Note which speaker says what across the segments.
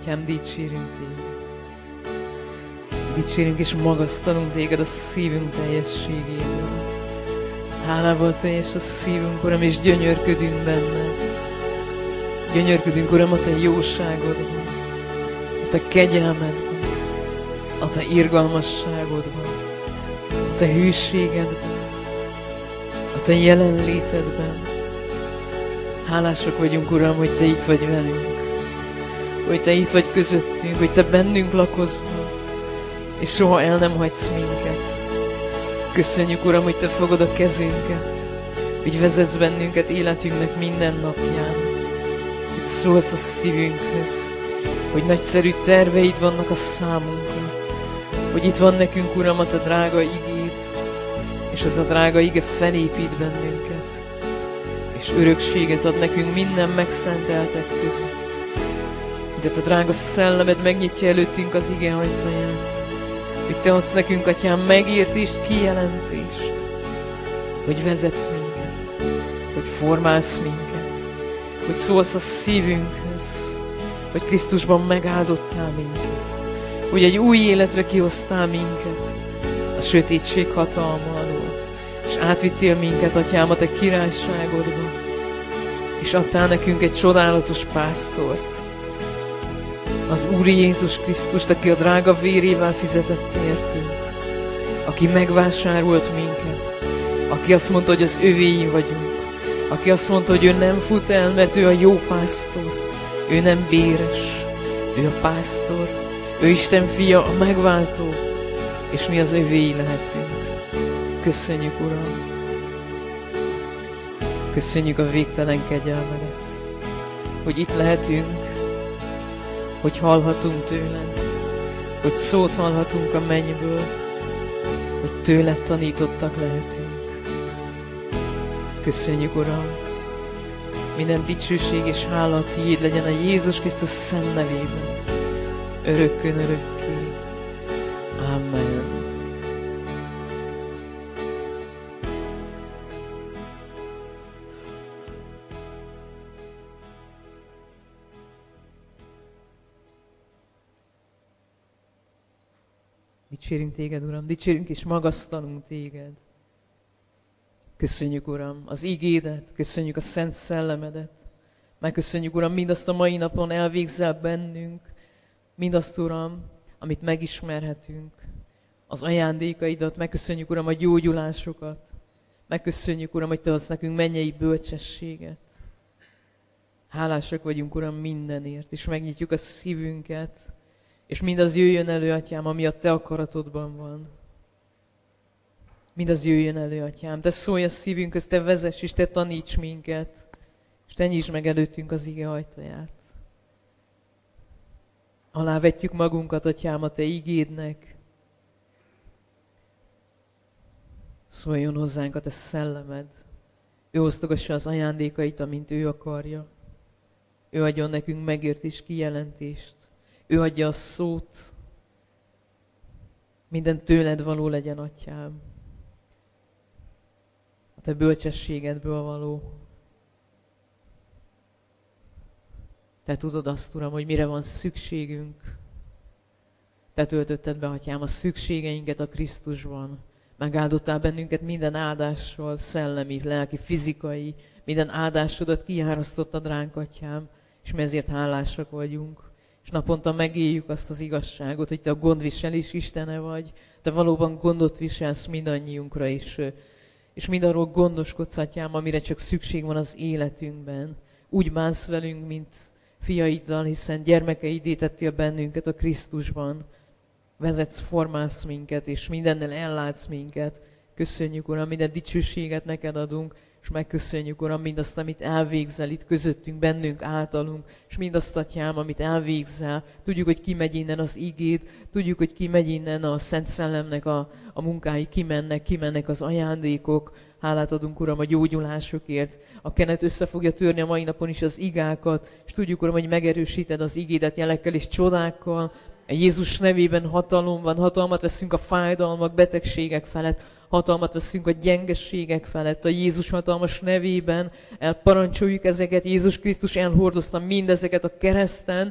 Speaker 1: Atyám, dicsérünk Téged. Dicsérünk és magasztalunk Téged a szívünk teljességében. Hálával teljes a szívünk, Uram, és gyönyörködünk benned. Gyönyörködünk, Uram, a Te jóságodban, a Te kegyelmedben, a Te irgalmasságodban, a Te hűségedben, a Te jelenlétedben. Hálásak vagyunk, Uram, hogy Te itt vagy velünk, hogy Te itt vagy közöttünk, hogy Te bennünk lakozol, és soha el nem hagysz minket. Köszönjük, Uram, hogy Te fogod a kezünket, hogy vezetsz bennünket életünknek minden napján, hogy szólsz a szívünkhöz, hogy nagyszerű terveid vannak a számunkra, hogy itt van nekünk, Uram, a Te drága igéd, és ez a drága ige felépít bennünket, és örökséget ad nekünk minden megszenteltek között. Hogy a Te drága szellemed megnyitja előttünk az ige ajtaját, hogy Te adsz nekünk, Atyám, megértést, kijelentést, hogy vezetsz minket, hogy formálsz minket, hogy szólsz a szívünkhöz, hogy Krisztusban megáldottál minket, hogy egy új életre kihoztál minket a sötétség hatalma alól, és átvittél minket, Atyám, a Te királyságodba, és adtál nekünk egy csodálatos pásztort, az Úr Jézus Krisztust, aki a drága vérével fizetett értünk, aki megvásárolt minket, aki azt mondta, hogy az övéi vagyunk, aki azt mondta, hogy ő nem fut el, mert ő a jó pásztor, ő nem béres, ő a pásztor, ő Isten fia, a megváltó, és mi az övéi lehetünk. Köszönjük, Uram! Köszönjük a végtelen kegyelmedet, hogy itt lehetünk, hogy hallhatunk tőled, hogy szót hallhatunk a mennyből, hogy tőled tanítottak lehetünk. Köszönjük, Uram! Minden dicsőség és hála Tiéd legyen a Jézus Krisztus szent nevében, örökkön örökké. Amen. Dicsérünk Téged, Uram, dicsérünk és magasztalunk Téged. Köszönjük, Uram, az ígédet, köszönjük a Szent Szellemedet. Megköszönjük, Uram, mindazt a mai napon elvégzel bennünk, mindazt, Uram, amit megismerhetünk, az ajándékaidat. Megköszönjük, Uram, a gyógyulásokat. Megköszönjük, Uram, hogy Te adsz nekünk mennyei bölcsességet. Hálásak vagyunk, Uram, mindenért, és megnyitjuk a szívünket, és mindaz jöjjön elő, Atyám, ami a Te akaratodban van. Mindaz jöjjön elő, Atyám. Te szólj a szívünkhöz, Te vezess, és Te taníts minket, és Te nyisd meg előttünk az ige ajtaját. Alávetjük magunkat, Atyám, a Te igédnek. Szóljon hozzánk a Te szellemed. Ő osztogassa az ajándékait, amint ő akarja. Ő adjon nekünk megértés, kijelentést. Ő adja a szót. Minden tőled való legyen, Atyám. A Te bölcsességedből való. Te tudod azt, Uram, hogy mire van szükségünk. Te töltötted be, Atyám, a szükségeinket a Krisztusban. Megáldottál bennünket minden áldással, szellemi, lelki, fizikai, minden áldásodat kiárasztottad ránk, Atyám, és mi ezért hálásak vagyunk. És naponta megéljük azt az igazságot, hogy Te a gondviselés Istene vagy, Te valóban gondot viselsz mindannyiunkra is, és mindarról gondoskodsz, Atyám, amire csak szükség van az életünkben. Úgy bánsz velünk, mint fiaiddal, hiszen gyermekeidé tettél bennünket a Krisztusban. Vezetsz, formálsz minket, és mindennel ellátsz minket. Köszönjük, Uram, minden dicsőséget neked adunk, és megköszönjük, Uram, mindazt, amit elvégzel itt közöttünk, bennünk, általunk, és mindazt, Atyám, amit elvégzel. Tudjuk, hogy kimegy innen az igéd, tudjuk, hogy kimegy innen a Szent Szellemnek a munkái, kimennek az ajándékok. Hálát adunk, Uram, a gyógyulásokért. A kenet össze fogja törni a mai napon is az igákat, és tudjuk, Uram, hogy megerősíted az igédet jelekkel és csodákkal. A Jézus nevében hatalom van, hatalmat veszünk a fájdalmak, betegségek felett, hatalmat veszünk a gyengességek felett. A Jézus hatalmas nevében elparancsoljuk ezeket. Jézus Krisztus elhordozta mindezeket a kereszten,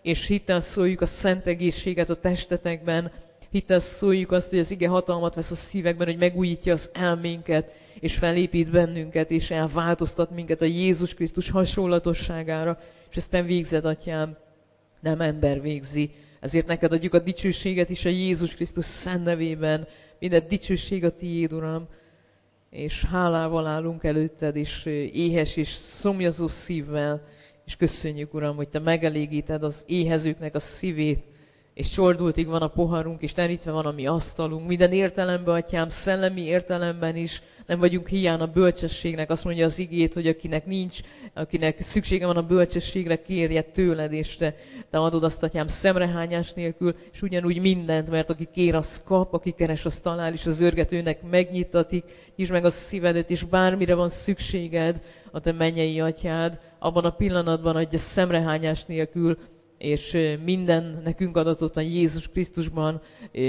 Speaker 1: és hittel szóljuk a szent egészséget a testetekben, hittel szóljuk azt, hogy az ige hatalmat vesz a szívekben, hogy megújítja az elménket, és felépít bennünket, és elváltoztat minket a Jézus Krisztus hasonlatosságára, és ezt te végzed, Atyám, nem ember végzi. Ezért neked adjuk a dicsőséget is a Jézus Krisztus szent nevében, minden dicsőség a tiéd, Uram, és hálával állunk előtted, és éhes és szomjazó szívvel, és köszönjük, Uram, hogy te megelégíted az éhezőknek a szívét, és csordultig van a poharunk, és terítve van a mi asztalunk. Minden értelemben, Atyám, szellemi értelemben is nem vagyunk hiány a bölcsességnek. Azt mondja az igét, hogy akinek nincs, akinek szüksége van a bölcsességre, kérje tőled, és te adod azt, Atyám, szemrehányás nélkül, és ugyanúgy mindent, mert aki kér, az kap, aki keres, az talál, és az örgetőnek megnyitatik. Nyisd meg a szívedet, és bármire van szükséged, a te mennyei Atyád, abban a pillanatban adja szemrehányás nélkül, és minden nekünk adatot a Jézus Krisztusban.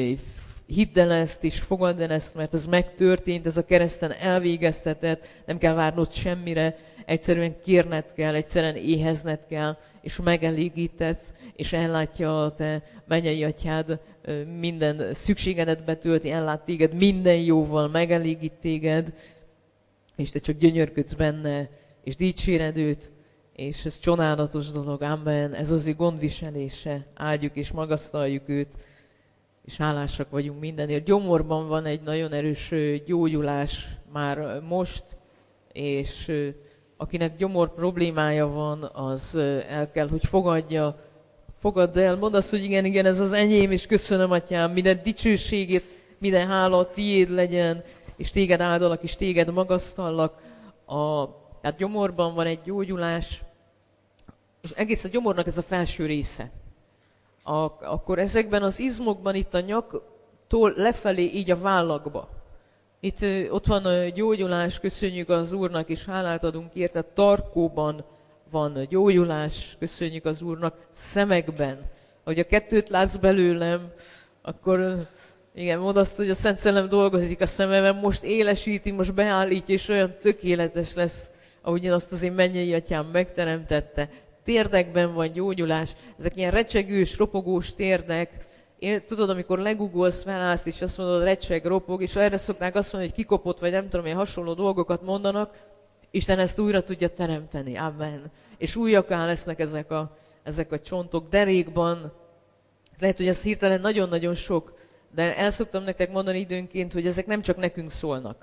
Speaker 1: Hidd el ezt, és fogadd el ezt, mert ez megtörtént, ez a kereszten elvégeztetett, nem kell várnod semmire, egyszerűen kérned kell, egyszerűen éhezned kell, és megelégítesz, és ellátja a te mennyei Atyád, minden szükségedet betölti, ellát téged minden jóval, megelégít téged, és te csak gyönyörködsz benne, és dicséred őt, és ez csodálatos dolog, amen, ez az ő gondviselése, áldjuk és magasztaljuk őt, és hálásak vagyunk mindenért. Gyomorban van egy nagyon erős gyógyulás már most, és akinek gyomor problémája van, az el kell, hogy fogadja. Fogadd el, mondd azt, hogy igen, ez az enyém, és köszönöm, Atyám, minden dicsőségét, minden hála tiéd legyen, és téged áldalak, és téged magasztallak. Hát gyomorban van egy gyógyulás, és egész a gyomornak ez a felső része. Akkor ezekben az izmokban, itt a nyaktól lefelé, így a vállakba. Itt ott van a gyógyulás, köszönjük az Úrnak, és hálát adunk érte, tarkóban van gyógyulás, köszönjük az Úrnak, szemekben. Ahogy a kettőt látsz belőlem, akkor igen, mondd azt, hogy a Szent Szellem dolgozik a szememben, most élesíti, most beállítja, és olyan tökéletes lesz, ahogyan azt az én mennyei Atyám megteremtette. Térdekben van gyógyulás, ezek ilyen recsegős, ropogós térdek. Tudod, amikor legugolsz, felállsz, és azt mondod, recseg, ropog, és erre szokták azt mondani, hogy kikopott, vagy nem tudom, ilyen hasonló dolgokat mondanak, Isten ezt újra tudja teremteni. Amen. És újjaká lesznek ezek a csontok derékban. Lehet, hogy ez hirtelen nagyon-nagyon sok, de el szoktam nektek mondani időnként, hogy ezek nem csak nekünk szólnak.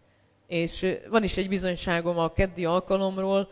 Speaker 1: És van is egy bizonyságom a keddi alkalomról,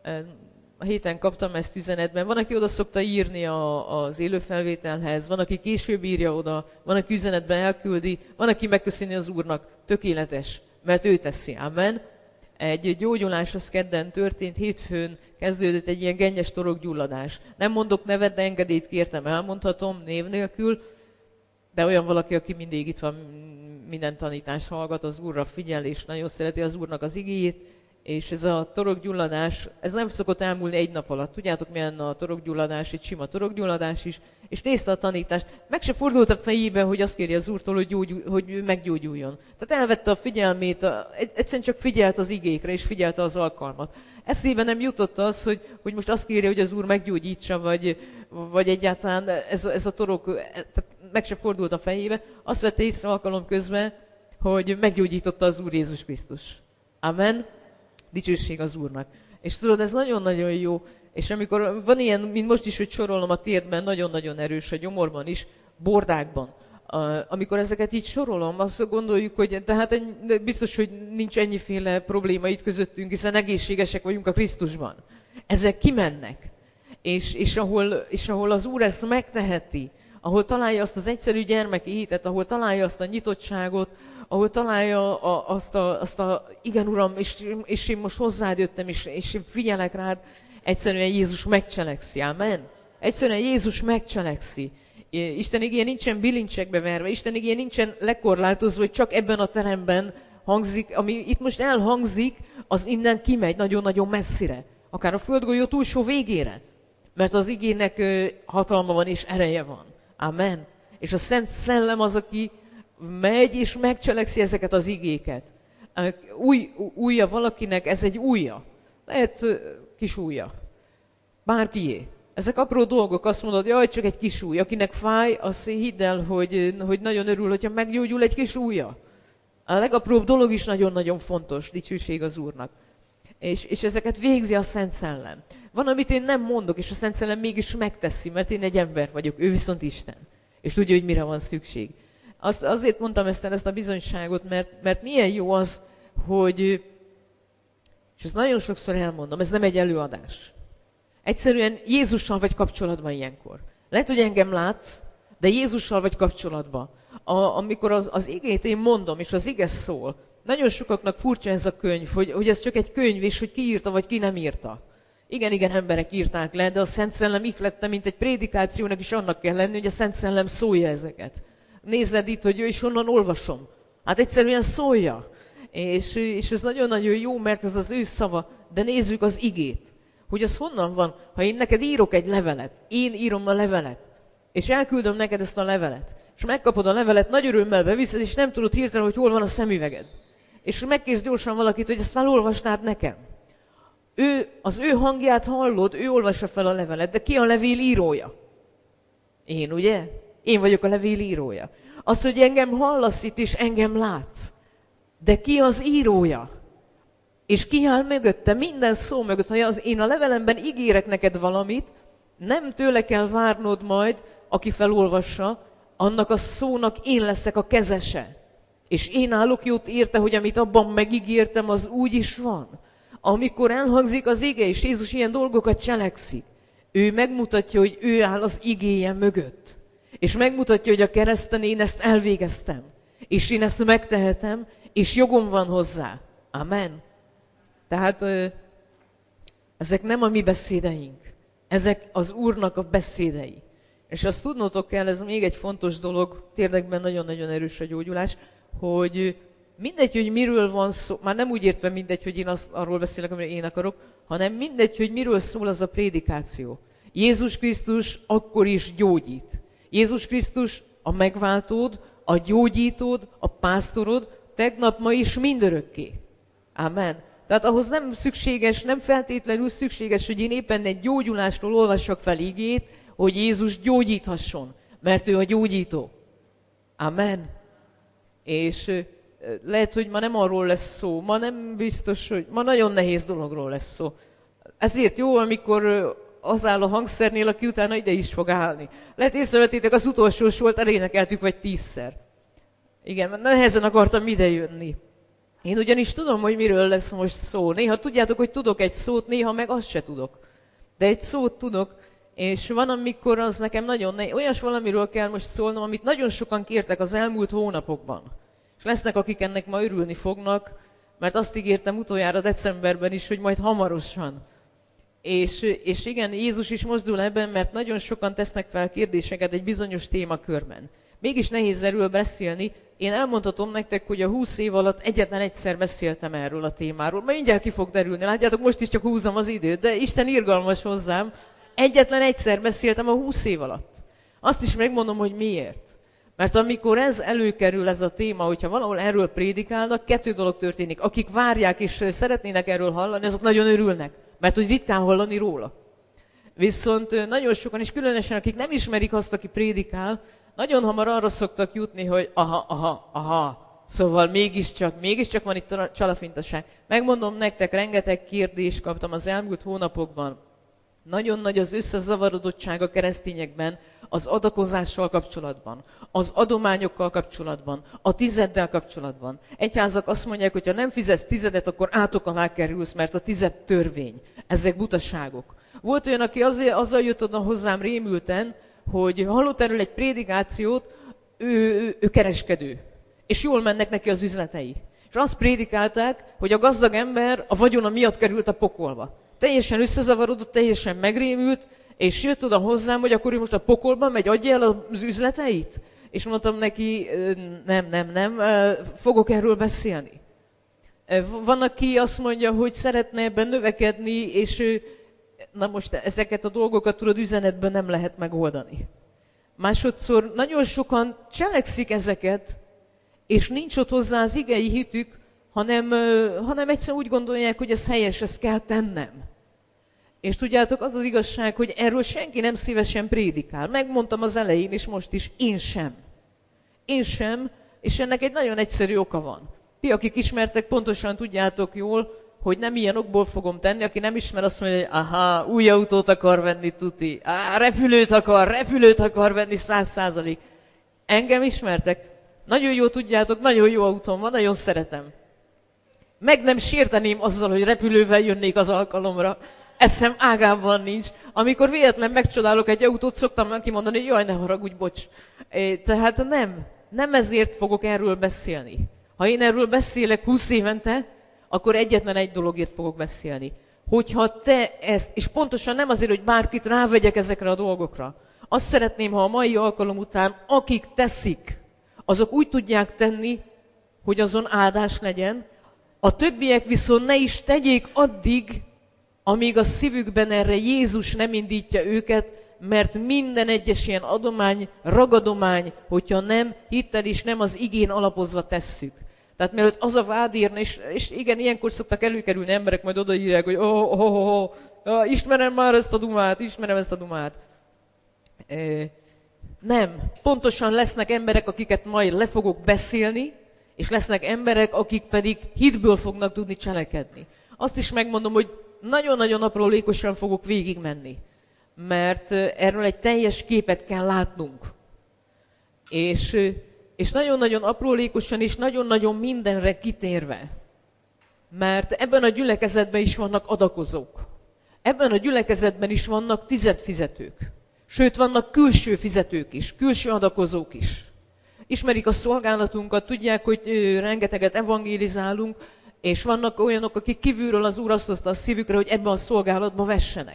Speaker 1: a héten kaptam ezt üzenetben. Van, aki oda szokta írni az élőfelvételhez, van, aki később írja oda, van, aki üzenetben elküldi, van, aki megköszöni az Úrnak. Tökéletes, mert ő teszi. Amen. Egy gyógyulás az kedden történt, hétfőn kezdődött egy ilyen gennyes torokgyulladás. Nem mondok nevet, de engedélyt kértem, elmondhatom név nélkül, de olyan valaki, aki mindig itt van, minden tanítást hallgat, az Úrra figyel, és nagyon szereti az Úrnak az igéjét, és ez a torokgyulladás, ez nem szokott elmúlni egy nap alatt. Tudjátok, milyen a torokgyulladás, egy sima torokgyulladás is, és nézte a tanítást, meg se fordult a fejébe, hogy azt kérje az Úrtól, hogy meggyógyuljon. Tehát elvette a figyelmét, egyszerűen csak figyelt az igékre, és figyelte az alkalmat. Eszébe nem jutott az, hogy most azt kérje, hogy az Úr meggyógyítsa, vagy egyáltalán ez a torok, tehát meg se fordult a fejébe. Azt vette észre alkalom közben, hogy meggyógyította az Úr Jézus Krisztus. Amen. Dicsőség az Úrnak. És tudod, ez nagyon-nagyon jó. És amikor van ilyen, mint most is, hogy sorolom a térdben, nagyon-nagyon erős a gyomorban is, bordákban. Amikor ezeket így sorolom, azt gondoljuk, hogy de hát biztos, hogy nincs ennyiféle probléma itt közöttünk, hiszen egészségesek vagyunk a Krisztusban. Ezek kimennek. És ahol az Úr ezt megteheti, ahol találja azt az egyszerű gyermeki hitet, ahol találja azt a nyitottságot, ahol találja igen Uram, és én most hozzád jöttem, és én figyelek rád, egyszerűen Jézus megcselekszi, amen. Egyszerűen Jézus megcselekszi. Isten igéje nincsen bilincsekbe verve, Isten igéje nincsen lekorlátozva, hogy csak ebben a teremben hangzik, ami itt most elhangzik, az innen kimegy nagyon-nagyon messzire. Akár a földgolyó túlsó végére. Mert az igének hatalma van és ereje van. Amen. És a Szent Szellem az, aki megy és megcselekszi ezeket az igéket. Újja valakinek, ez egy újja. Lehet kis újja. Bárkié. Ezek apró dolgok, azt mondod, jaj, csak egy kis ujj. Akinek fáj, az hidd el, hogy nagyon örül, hogyha meggyógyul egy kis ujja. A legapróbb dolog is nagyon-nagyon fontos, dicsőség az Úrnak. És ezeket végzi a Szent Szellem. Van, amit én nem mondok, és a Szent Szellem mégis megteszi, mert én egy ember vagyok, ő viszont Isten. És tudja, hogy mire van szükség. Azért mondtam ezt a bizonyságot, mert milyen jó az, hogy, és ezt nagyon sokszor elmondom, ez nem egy előadás. Egyszerűen Jézussal vagy kapcsolatban ilyenkor. Lehet, hogy engem látsz, de Jézussal vagy kapcsolatban. Amikor az igét én mondom, és az ige szól, nagyon sokaknak furcsa ez a könyv, hogy ez csak egy könyv, és hogy ki írta, vagy ki nem írta. Igen, emberek írták le, de a Szent Szellem ihlette, mint egy prédikációnak is annak kell lenni, hogy a Szent Szellem szólja ezeket. Nézed itt, hogy ő is honnan olvasom. Hát egyszerűen szólja. És ez nagyon-nagyon jó, mert ez az ő szava, de nézzük az igét. Hogy az honnan van, ha én neked írok egy levelet, én írom a levelet, és elküldöm neked ezt a levelet, és megkapod a levelet, nagy örömmel beviszed, és nem tudod hirtelen, hogy hol van a szemüveged. És megkérsz gyorsan valakit, hogy ezt felolvasnád nekem. Az ő hangját hallod, ő olvassa fel a levelet, de ki a levél írója? Én, ugye? Én vagyok a levél írója. Az, hogy engem hallasz itt, és engem látsz. De ki az írója? És ki áll mögötte, minden szó mögött. Ha én a levelemben ígérek neked valamit, nem tőle kell várnod majd, aki felolvassa, annak a szónak én leszek a kezese. És én állok jót érte, hogy amit abban megígértem, az úgy is van. Amikor elhangzik az ige, és Jézus ilyen dolgokat cselekszik, ő megmutatja, hogy ő áll az igéje mögött. És megmutatja, hogy a kereszten én ezt elvégeztem. És én ezt megtehetem, és jogom van hozzá. Amen. Tehát ezek nem a mi beszédeink. Ezek az Úrnak a beszédei. És azt tudnotok kell, ez még egy fontos dolog, ténylegben nagyon-nagyon erős a gyógyulás, hogy mindegy, hogy miről van szó, már nem úgy értve mindegy, hogy én arról beszélek, amire én akarok, hanem mindegy, hogy miről szól az a prédikáció. Jézus Krisztus akkor is gyógyít. Jézus Krisztus a megváltód, a gyógyítód, a pásztorod, tegnap, ma is mindörökké. Amen. Tehát ahhoz nem szükséges, nem feltétlenül szükséges, hogy én éppen egy gyógyulásról olvassak fel igét, hogy Jézus gyógyíthasson, mert ő a gyógyító. Amen. És lehet, hogy ma nem arról lesz szó, ma nem biztos, hogy ma nagyon nehéz dologról lesz szó. Ezért jó, amikor az áll a hangszernél, aki utána ide is fog állni. Lehet észrevettétek, az utolsó sort elénekeltük vagy 10-szer. Igen, mert nehezen akartam ide jönni. Én ugyanis tudom, hogy miről lesz most szó. Néha tudjátok, hogy tudok egy szót, néha meg azt se tudok. De egy szót tudok, és van, amikor az nekem nagyon nehéz. Olyas valamiről kell most szólnom, amit nagyon sokan kértek az elmúlt hónapokban. És lesznek, akik ennek ma örülni fognak, mert azt ígértem utoljára decemberben is, hogy majd hamarosan. És igen, Jézus is mozdul ebben, mert nagyon sokan tesznek fel kérdéseket egy bizonyos témakörben. Mégis nehéz erről beszélni. Én elmondhatom nektek, hogy a 20 év alatt egyetlen egyszer beszéltem erről a témáról. Majd mindjárt ki fog derülni. Látjátok, most is csak húzom az időt, de Isten irgalmas hozzám. Egyetlen egyszer beszéltem a 20 év alatt. Azt is megmondom, hogy miért. Mert amikor ez előkerül, ez a téma, hogyha valahol erről prédikálnak, 2 dolog történik. Akik várják és szeretnének erről hallani, azok nagyon örülnek, mert hogy ritkán hallani róla. Viszont nagyon sokan, és különösen akik nem ismerik azt, aki prédikál, nagyon hamar arra szoktak jutni, hogy aha, szóval mégiscsak van itt csalafintaság. Megmondom nektek, rengeteg kérdést kaptam az elmúlt hónapokban. Nagyon nagy az összezavarodottság a keresztényekben az adakozással kapcsolatban, az adományokkal kapcsolatban, a tizeddel kapcsolatban. Egyházak azt mondják, hogy ha nem fizetsz tizedet, akkor átok alá kerülsz, mert a tized törvény. Ezek butaságok. Volt olyan, aki azzal jött oda hozzám rémülten, hogy hallott erről egy prédikációt, ő kereskedő, és jól mennek neki az üzletei. És azt prédikálták, hogy a gazdag ember a vagyona miatt került a pokolba. Teljesen összezavarodott, teljesen megrémült, és jött oda hozzám, hogy akkor ő most a pokolba megy, adja el az üzleteit? És mondtam neki, nem, fogok erről beszélni. Van, aki azt mondja, hogy szeretne ebben növekedni, és na most ezeket a dolgokat tudod, üzenetben nem lehet megoldani. Másodszor nagyon sokan cselekszik ezeket, és nincs ott hozzá az igei hitük, hanem egyszerűen úgy gondolják, hogy ez helyes, ezt kell tennem. És tudjátok, az az igazság, hogy erről senki nem szívesen prédikál. Megmondtam az elején, és most is, én sem. Én sem, és ennek egy nagyon egyszerű oka van. Ti, akik ismertek, pontosan tudjátok jól, hogy nem ilyen okból fogom tenni. Aki nem ismer, azt mondja, hogy aha, új autót akar venni, tuti. Repülőt akar venni, 100%. Engem ismertek. Nagyon jó tudjátok, nagyon jó autóm van, nagyon szeretem. Meg nem sérteném azzal, hogy repülővel jönnék az alkalomra. Eszem ágában nincs. Amikor véletlen megcsodálok egy autót, szoktam neki mondani, hogy jaj, ne haragudj, bocs. Tehát nem ezért fogok erről beszélni. Ha én erről beszélek 20 évente, akkor egyetlen egy dologért fogok beszélni. Hogyha te ezt, és pontosan nem azért, hogy bárkit rávegyek ezekre a dolgokra. Azt szeretném, ha a mai alkalom után, akik teszik, azok úgy tudják tenni, hogy azon áldás legyen, a többiek viszont ne is tegyék addig, amíg a szívükben erre Jézus nem indítja őket, mert minden egyes ilyen adomány, ragadomány, hogyha nem hittel is nem az igén alapozva tesszük. Tehát mielőtt az a vád érne, és igen, ilyenkor szoktak előkerülni emberek, majd odaírják, hogy ismerem már ezt a dumát. Nem. Pontosan lesznek emberek, akiket majd le fogok beszélni, és lesznek emberek, akik pedig hitből fognak tudni cselekedni. Azt is megmondom, hogy nagyon-nagyon aprólékosan fogok végigmenni, mert erről egy teljes képet kell látnunk. És nagyon-nagyon aprólékosan és nagyon-nagyon mindenre kitérve. Mert ebben a gyülekezetben is vannak adakozók. Ebben a gyülekezetben is vannak tizedfizetők. Sőt, vannak külső fizetők is, külső adakozók is. Ismerik a szolgálatunkat, tudják, hogy rengeteget evangélizálunk, és vannak olyanok, akik kívülről az Úr azt hozta a szívükre, hogy ebben a szolgálatba vessenek.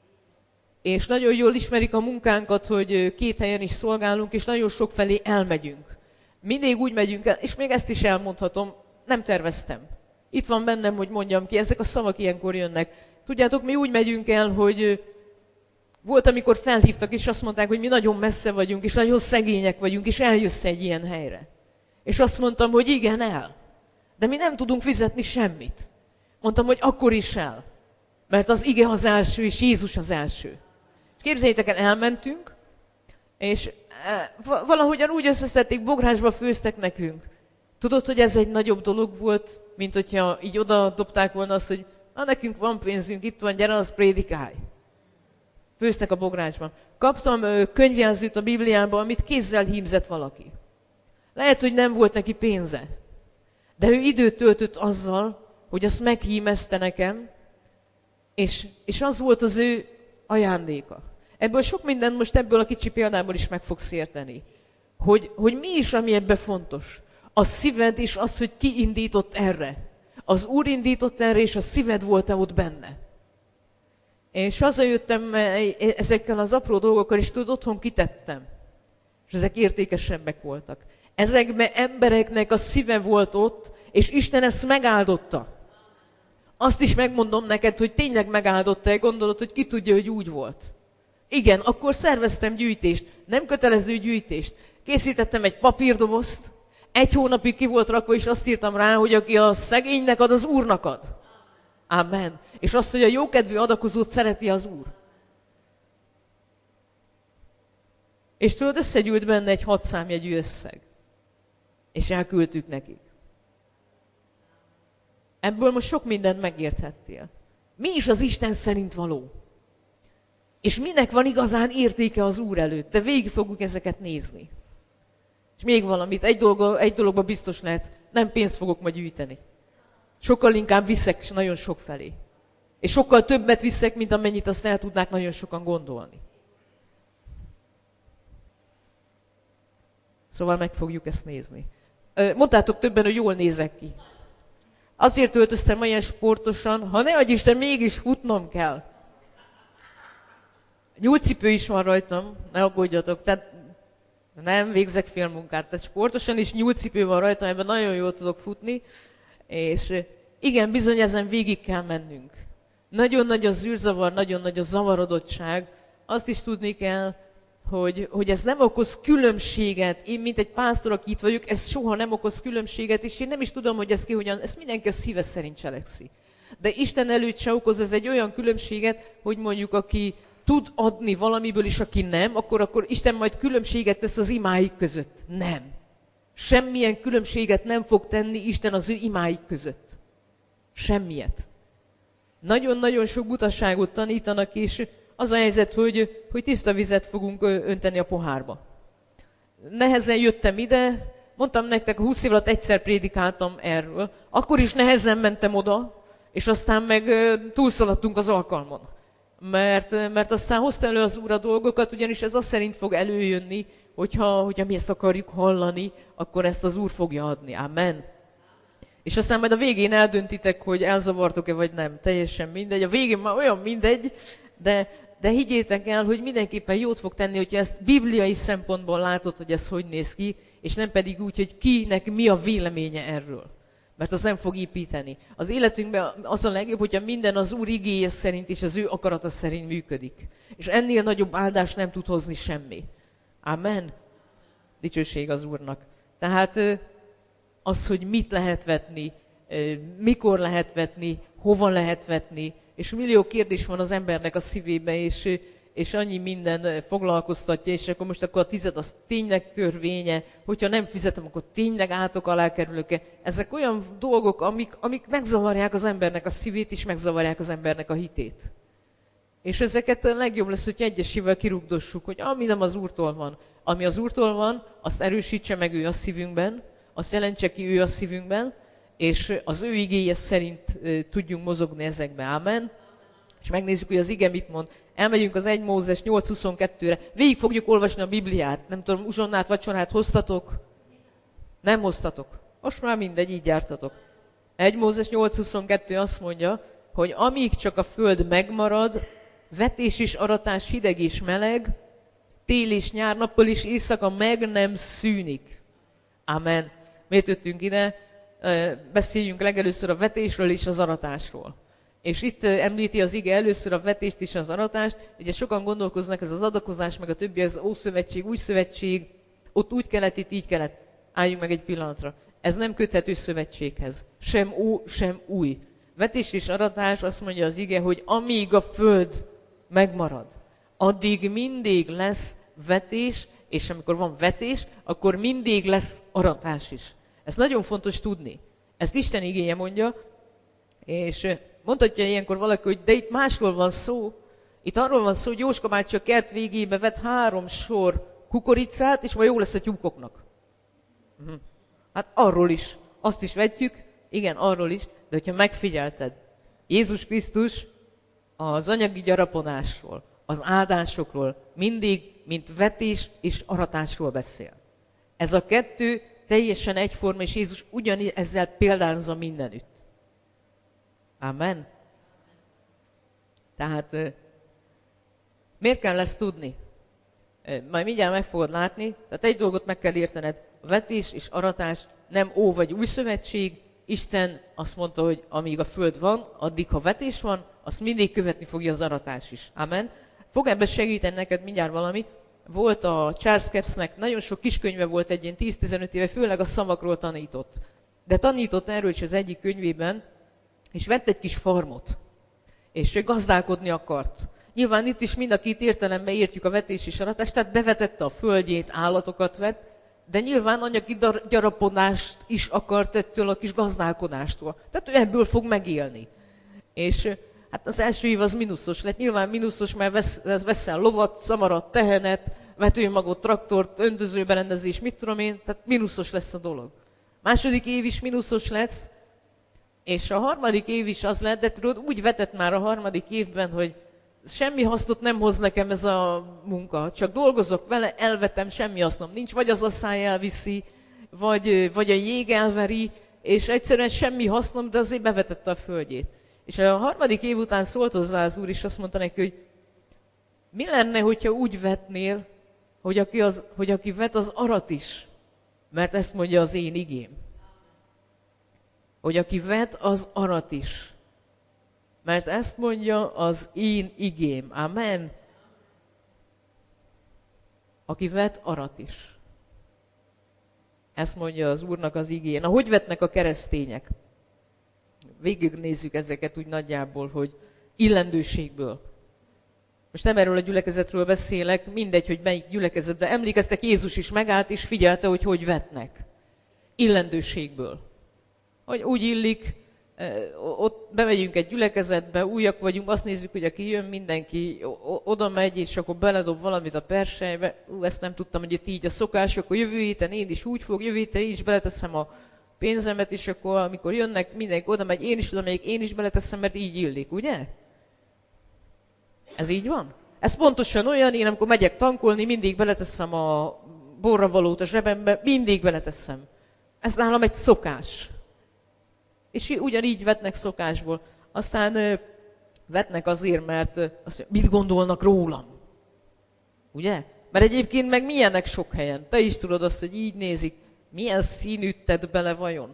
Speaker 1: És nagyon jól ismerik a munkánkat, hogy 2 helyen is szolgálunk, és nagyon sok felé elmegyünk. Mindig úgy megyünk el, és még ezt is elmondhatom, nem terveztem. Itt van bennem, hogy mondjam ki, ezek a szavak ilyenkor jönnek. Tudjátok, mi úgy megyünk el, hogy volt, amikor felhívtak, és azt mondták, hogy mi nagyon messze vagyunk, és nagyon szegények vagyunk, és eljössz egy ilyen helyre. És azt mondtam, hogy igen, el. De mi nem tudunk fizetni semmit. Mondtam, hogy akkor is el. Mert az ige az első, és Jézus az első. És képzeljétek el, elmentünk, és valahogyan úgy összeszedték, bográsba főztek nekünk. Tudod, hogy ez egy nagyobb dolog volt, mint hogyha így oda dobták volna azt, hogy na, nekünk van pénzünk, itt van, gyere, az prédikálj. Főztek a bográsban. Kaptam könyvjelzőt a Bibliába, amit kézzel hímzett valaki. Lehet, hogy nem volt neki pénze, de ő időt töltött azzal, hogy azt meghímezte nekem, és az volt az ő ajándéka. Ebből sok mindent most ebből a kicsi példából is meg fogsz érteni. Hogy mi is, ami ebben fontos. A szíved és az, hogy ki indított erre. Az Úr indított erre, és a szíved volt-e ott benne. És hazajöttem ezekkel az apró dolgokkal, és tudod, otthon kitettem. És ezek értékesebbek voltak. Ezekben embereknek a szíve volt ott, és Isten ezt megáldotta. Azt is megmondom neked, hogy tényleg megáldotta-e, gondolod, hogy ki tudja, hogy úgy volt. Igen, akkor szerveztem gyűjtést, nem kötelező gyűjtést. Készítettem egy papírdobozt, 1 hónapig ki volt rakva, és azt írtam rá, hogy aki a szegénynek ad, az Úrnak ad. Amen. És azt, hogy a jókedvű adakozót szereti az Úr. És tudod, összegyűlt benne egy 6 számjegyű összeg. És elküldtük nekik. Ebből most sok mindent megérthettél. Mi is az Isten szerint való? És minek van igazán értéke az Úr előtt? De végig fogjuk ezeket nézni. És még valamit, egy dologban biztos lehetsz, nem pénzt fogok majd gyűjteni. Sokkal inkább viszek nagyon sok felé. És sokkal többet viszek, mint amennyit azt el tudnák nagyon sokan gondolni. Szóval meg fogjuk ezt nézni. Mondtátok többen, hogy jól nézek ki. Azért öltöztem olyan sportosan, ha ne adj Isten, mégis futnom kell. Nyúlcipő is van rajtam, ne aggódjatok, tehát nem végzek félmunkát, tehát sportosan is nyúlcipő van rajtam, ebben nagyon jól tudok futni, és igen, bizony ezen végig kell mennünk. Nagyon nagy a zűrzavar, nagyon nagy a zavarodottság, azt is tudni kell, hogy ez nem okoz különbséget. Én, mint egy pásztor, aki itt vagyok, ez soha nem okoz különbséget, és én nem is tudom, hogy ez hogyan, ezt mindenki a szíve szerint cselekszi. De Isten előtt se okoz ez egy olyan különbséget, hogy mondjuk aki tud adni valamiből, és aki nem, akkor Isten majd különbséget tesz az imáik között. Nem. Semmilyen különbséget nem fog tenni Isten az ő imáik között. Semmiet. Nagyon-nagyon sok butaságot tanítanak, és az a helyzet, hogy tiszta vizet fogunk önteni a pohárba. Nehezen jöttem ide, mondtam nektek, 20 év alatt egyszer prédikáltam erről, akkor is nehezen mentem oda, és aztán meg túlszaladtunk az alkalmon. Mert aztán hozta elő az Úr a dolgokat, ugyanis ez azt szerint fog előjönni, hogyha mi ezt akarjuk hallani, akkor ezt az Úr fogja adni. Amen. És aztán majd a végén eldöntitek, hogy elzavartok-e vagy nem. Teljesen mindegy. A végén már olyan mindegy, de higgyétek el, hogy mindenképpen jót fog tenni, hogyha ezt bibliai szempontból látod, hogy ez hogy néz ki, és nem pedig úgy, hogy kinek mi a véleménye erről. Mert az nem fog építeni. Az életünkben az a legjobb, hogyha minden az Úr igéje szerint és az ő akarata szerint működik. És ennél nagyobb áldást nem tud hozni semmi. Amen. Dicsőség az Úrnak. Tehát az, hogy mit lehet vetni, mikor lehet vetni, hova lehet vetni, és millió kérdés van az embernek a szívébe, és annyi minden foglalkoztatja, és akkor a 10 az tényleg törvénye, hogyha nem fizetem, akkor tényleg átok alá kerülök-e. Ezek olyan dolgok, amik megzavarják az embernek a szívét, és megzavarják az embernek a hitét. És ezeket a legjobb lesz, hogy egyesével kirugdossuk, hogy ami nem az Úrtól van. Ami az Úrtól van, azt erősítse meg ő a szívünkben, azt jelentse ki ő a szívünkben, és az ő igéje szerint tudjunk mozogni ezekbe. Amen. És megnézzük, hogy az ige mit mond. Elmegyünk az 1 Mózes 8.22-re. Végig fogjuk olvasni a Bibliát. Nem tudom, uzsonnát, vacsorát hoztatok? Nem hoztatok. Most már mindegy, így jártatok. 1 Mózes 8.22 azt mondja, hogy amíg csak a föld megmarad, vetés és aratás hideg és meleg, tél és nyár, nappal és éjszaka meg nem szűnik. Amen. Miért jöttünk ide? Beszéljünk legelőször a vetésről és az aratásról. És itt említi az ige először a vetést és az aratást. Ugye sokan gondolkoznak, ez az adakozás, meg a többi, ez Ószövetség, Új Szövetség, ott úgy kellett, itt így kellett. Álljunk meg egy pillanatra. Ez nem köthető szövetséghez. Sem ó, sem új. Vetés és aratás, azt mondja az ige, hogy amíg a föld megmarad, addig mindig lesz vetés, és amikor van vetés, akkor mindig lesz aratás is. Ez nagyon fontos tudni. Ezt Isten igéje mondja, és mondhatja ilyenkor valaki, hogy de itt másról van szó. Itt arról van szó, hogy Jóska bácsi a kert végébe vett 3 sor kukoricát, és majd jó lesz a tyúkoknak. Hát arról is. Azt is vetjük, igen, arról is, de hogyha megfigyelted, Jézus Krisztus az anyagi gyarapodásról, az áldásokról mindig, mint vetés és aratásról beszél. Ez a kettő teljesen egyforma, és Jézus ezzel példázza mindenütt. Amen. Tehát miért kell ezt tudni? Majd mindjárt meg fogod látni. Tehát egy dolgot meg kell értened. A vetés és aratás nem Ó vagy Új Szövetség. Isten azt mondta, hogy amíg a föld van, addig ha vetés van, azt mindig követni fogja az aratás is. Amen. Fog ebben segíteni neked mindjárt valami. Volt a Charles Capsnek, nagyon sok kiskönyve volt egy ilyen 10-15 éve, főleg a szavakról tanított. De tanított erről is az egyik könyvében, és vett egy kis farmot, és gazdálkodni akart. Nyilván itt is mind a két értelemben értjük a vetés és aratást, tehát bevetette a földjét, állatokat vett, de nyilván anyagi gyarapodást is akart ettől a kis gazdálkodástól. Tehát ő ebből fog megélni. És hát az első év az mínuszos lett. Nyilván mínuszos, mert veszel lovat, szamarat, tehenet, vetőmagot, traktort, öntözőberendezés, mit tudom én, tehát mínuszos lesz a dolog. Második év is mínuszos lesz, és a harmadik év is az lett, de tudod, úgy vetett már a harmadik évben, hogy semmi hasznot nem hoz nekem ez a munka. Csak dolgozok vele, elvetem, semmi hasznom nincs. Vagy az asszály elviszi, vagy a jég elveri, és egyszerűen semmi hasznom, de azért bevetette a földjét. És a harmadik év után szólt hozzá az Úr, és azt mondta neki, hogy mi lenne, hogyha úgy vetnél, hogy aki vet, az arat is. Mert ezt mondja az én igém. Hogy aki vet, az arat is. Mert ezt mondja az én igém. Amen. Aki vet, arat is. Ezt mondja az Úrnak az igén. Na, hogy vetnek a keresztények? végignézzük ezeket úgy nagyjából, hogy illendőségből. Most nem erről a gyülekezetről beszélek, mindegy, hogy melyik gyülekezetben. Emlékeztek, Jézus is megállt és figyelte, hogy vetnek. Illendőségből. Hogy úgy illik, ott bemegyünk egy gyülekezetbe, újak vagyunk, azt nézzük, hogy aki jön, mindenki oda megy, és akkor beledob valamit a perselybe. Ezt nem tudtam, hogy itt így a szokás, akkor jövő héten én is úgy fogok, jövő héten én is beleteszem a pénzemet, és akkor amikor jönnek, mindenki oda megy, én is oda megyek, én is beleteszem, mert így illik, ugye? Ez így van? Ez pontosan olyan, én amikor megyek tankolni, mindig beleteszem a borravalót a zsebembe, mindig beleteszem. Ez nálam egy szokás. És ugyanígy vetnek szokásból. Aztán vetnek azért, mert azt mondja, mit gondolnak rólam? Ugye? Mert egyébként meg milyenek sok helyen. Te is tudod azt, hogy így nézik. Milyen színűt tett bele vajon?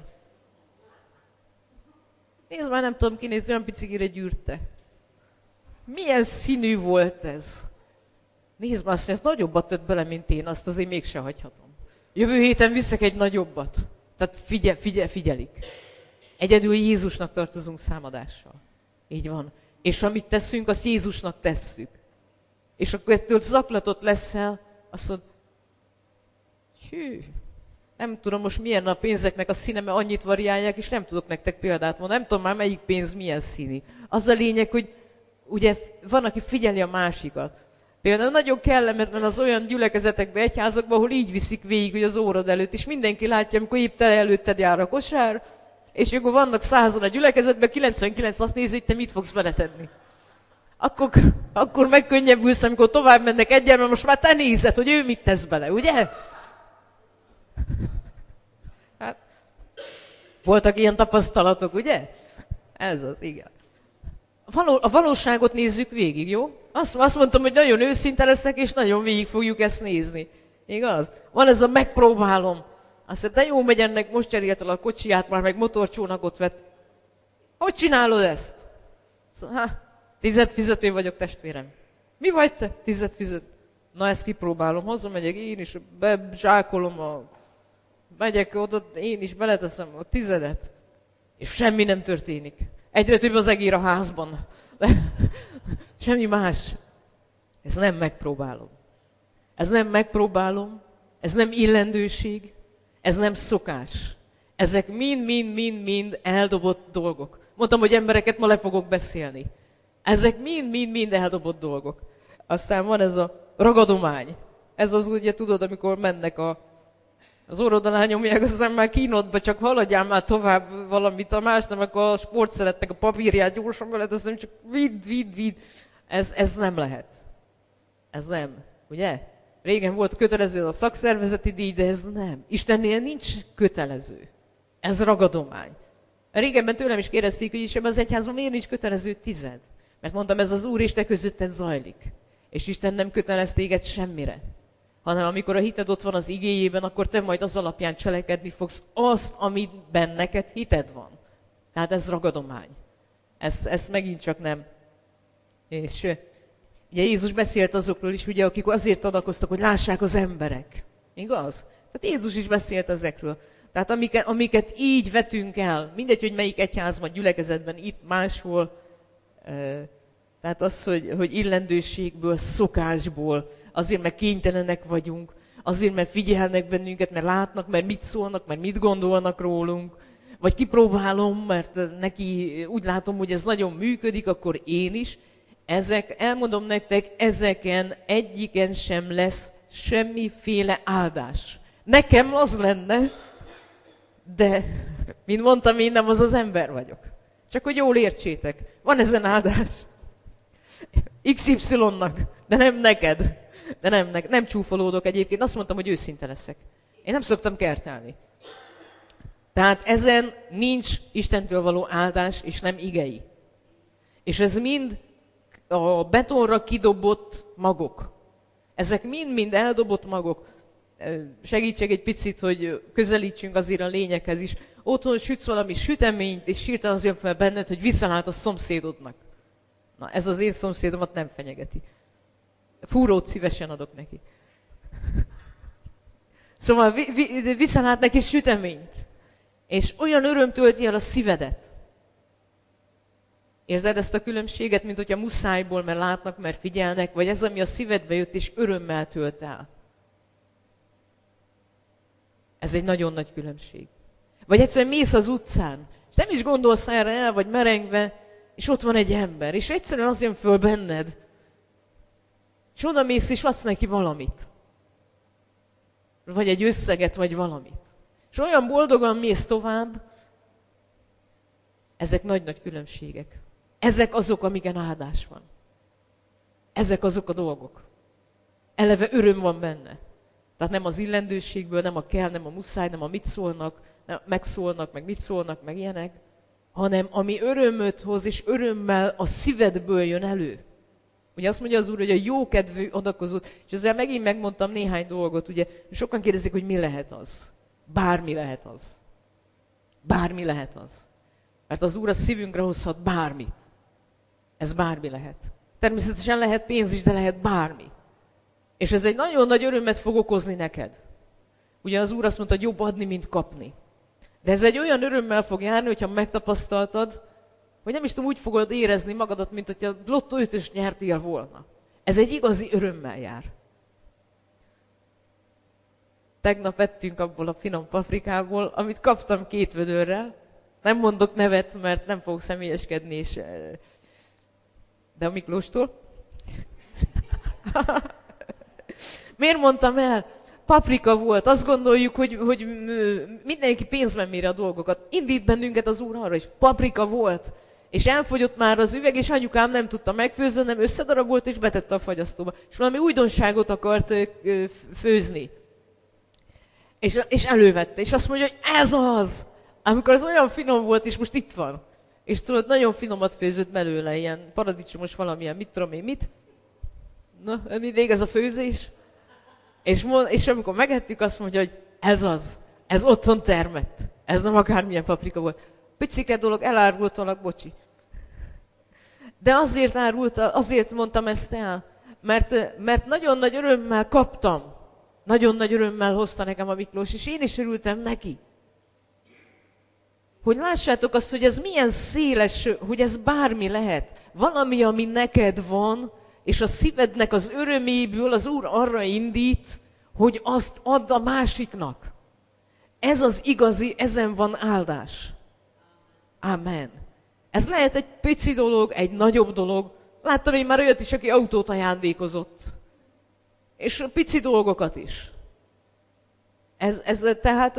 Speaker 1: Nézd már, nem tudom kinézni, olyan picikére gyűrte. Milyen színű volt ez? Nézd már, azt, ez nagyobbat tett bele, mint én, azt azért mégse hagyhatom. Jövő héten viszek egy nagyobbat. Tehát figyelik. Egyedül Jézusnak tartozunk számadással. Így van. És amit teszünk, azt Jézusnak tesszük. És akkor ettől zaklatott leszel, azt mondod, hű, nem tudom most milyen a pénzeknek a színe, mert annyit variálják, és nem tudok nektek példát mondani. Nem tudom már melyik pénz milyen színi. Az a lényeg, hogy ugye van, aki figyeli a másikat. Például nagyon kellemetlen az olyan gyülekezetekben, egyházakban, ahol így viszik végig, hogy az órad előtt, és mindenki látja, amikor épp te előtted jár a kosár, és akkor vannak 100-an a gyülekezetben, 99 azt nézi, hogy te mit fogsz beletenni. Akkor megkönnyebbülsz, amikor tovább mennek egyen, mert most már te nézed, hogy ő mit tesz bele, ugye? Hát, voltak ilyen tapasztalatok, ugye? Ez az, igen. A valóságot nézzük végig, jó? Azt mondtam, hogy nagyon őszinte leszek, és nagyon végig fogjuk ezt nézni. Igaz? Van ez a megpróbálom. Azt mondja, de jó megy ennek, most cserélted a kocsiját, már meg motorcsónakot vett. Hogy csinálod ezt? Szóval, 10 fizető vagyok, testvérem. Mi vagy te? 10 fizet. Na ezt kipróbálom, hazamegyek, én is bezsákolom, megyek oda, én is beleteszem a 10, és semmi nem történik. Egyre több az egér a házban. Semmi más. Ez nem megpróbálom. Ez nem megpróbálom, ez nem illendőség, ez nem szokás. Ezek mind eldobott dolgok. Mondtam, hogy embereket ma le fogok beszélni. Ezek mind eldobott dolgok. Aztán van ez a ragadomány. Ez az ugye, tudod, amikor mennek az orrod alá nyomják, aztán már kínodba, csak haladjál már tovább valamit, a másnak, akkor a sportszeretnek a papírját gyorsan veled, azt nem csak vidd. Ez nem lehet. Ez nem, ugye? Régen volt kötelező a szakszervezeti díj, de ez nem. Istennél nincs kötelező. Ez ragadomány. Régenben tőlem is kérdezték, hogy is ebben az egyházban miért nincs kötelező 10? Mert mondtam, ez az Úr és te közötted zajlik. És Isten nem kötelez téged semmire. Hanem amikor a hited ott van az igéjében, akkor te majd az alapján cselekedni fogsz azt, amiben neked hited van. Tehát ez ragadomány. Ez megint csak nem. És ugye Jézus beszélt azokról is, ugye, akik azért adakoztak, hogy lássák az emberek. Igaz? Tehát Jézus is beszélt ezekről. Tehát amiket így vetünk el, mindegy, hogy melyik egyházban, gyülekezetben, itt, máshol, tehát az, hogy illendőségből, szokásból, azért, mert kénytelenek vagyunk, azért, mert figyelnek bennünket, mert látnak, mert mit szólnak, mert mit gondolnak rólunk, vagy kipróbálom, mert neki úgy látom, hogy ez nagyon működik, akkor én is. Elmondom nektek, ezeken egyiken sem lesz semmiféle áldás. Nekem az lenne, de, mint mondtam, én nem az ember vagyok. Csak hogy jól értsétek, van ezen áldás. XY-nak, de nem neked. De nem csúfolódok egyébként. Azt mondtam, hogy őszinte leszek. Én nem szoktam kertelni. Tehát ezen nincs Istentől való áldás, és nem igei. És ez mind a betonra kidobott magok. Ezek mind eldobott magok. Segítsek egy picit, hogy közelítsünk azért a lényeghez is. Otthon sütsz valami süteményt, és hirtelen az jön fel benned, hogy visszalát a szomszédodnak. Na, ez az én szomszédomat nem fenyegeti. Fúrót szívesen adok neki. Szóval visszalát neki süteményt. És olyan öröm tölti el a szívedet. Érzed ezt a különbséget, mint hogyha muszájból, mert látnak, mert figyelnek, vagy ez, ami a szívedbe jött, és örömmel tölt el? Ez egy nagyon nagy különbség. Vagy egyszerűen mész az utcán, és nem is gondolsz erre, el vagy merengve, és ott van egy ember, és egyszerűen az jön föl benned, és oda mész, és adsz neki valamit. Vagy egy összeget, vagy valamit. És olyan boldogan mész tovább. Ezek nagy-nagy különbségek. Ezek azok, amiken áldás van. Ezek azok a dolgok. Eleve öröm van benne. Tehát nem az illendőségből, nem a kell, nem a muszáj, nem a mit szólnak, nem megszólnak, meg mit szólnak, meg ilyenek, hanem ami örömöt hoz, és örömmel a szívedből jön elő. Ugye azt mondja az Úr, hogy a jókedvű adakozót, és ezzel megint megmondtam néhány dolgot, ugye sokan kérdezik, hogy mi lehet az. Bármi lehet az. Bármi lehet az. Mert az Úr a szívünkre hozhat bármit. Ez bármi lehet. Természetesen lehet pénz is, de lehet bármi. És ez egy nagyon nagy örömet fog okozni neked. Ugye az Úr azt mondta, hogy jobb adni, mint kapni. De ez egy olyan örömmel fog járni, hogyha megtapasztaltad, hogy nem is tudom, úgy fogod érezni magadat, mint hogyha lottó 5-öst nyertél volna. Ez egy igazi örömmel jár. Tegnap ettünk abból a finom paprikából, amit kaptam 2 vödörrel. Nem mondok nevet, mert nem fogok személyeskedni, és... de a Miklóstól. Miért mondtam el? Paprika volt. Azt gondoljuk, hogy mindenki pénzben méri a dolgokat. Indít bennünket az Úr arra is. Paprika volt. És elfogyott már az üveg, és anyukám nem tudta megfőzni, nem összedarabolt, és betette a fagyasztóba. És valami újdonságot akart főzni. És elővette. És azt mondja, hogy ez az! Amikor az olyan finom volt, és most itt van. És tudod, nagyon finomat főzött belőle, ilyen paradicsomos valamilyen, mit tudom én, mit. Na, mindig ez a főzés. És amikor megettük, azt mondja, hogy ez az. Ez otthon termett. Ez nem akármilyen paprika volt. Picike dolog, elárultalak, bocsi. De azért mondtam ezt el, mert nagyon nagy örömmel kaptam. Nagyon nagy örömmel hozta nekem a Miklós, és én is örültem neki. Hogy lássátok azt, hogy ez milyen széles, hogy ez bármi lehet. Valami, ami neked van, és a szívednek az öröméből az Úr arra indít, hogy azt add a másiknak. Ez az igazi, ezen van áldás. Amen. Ez lehet egy pici dolog, egy nagyobb dolog. Láttam én már olyat is, aki autót ajándékozott. És pici dolgokat is. Ez tehát...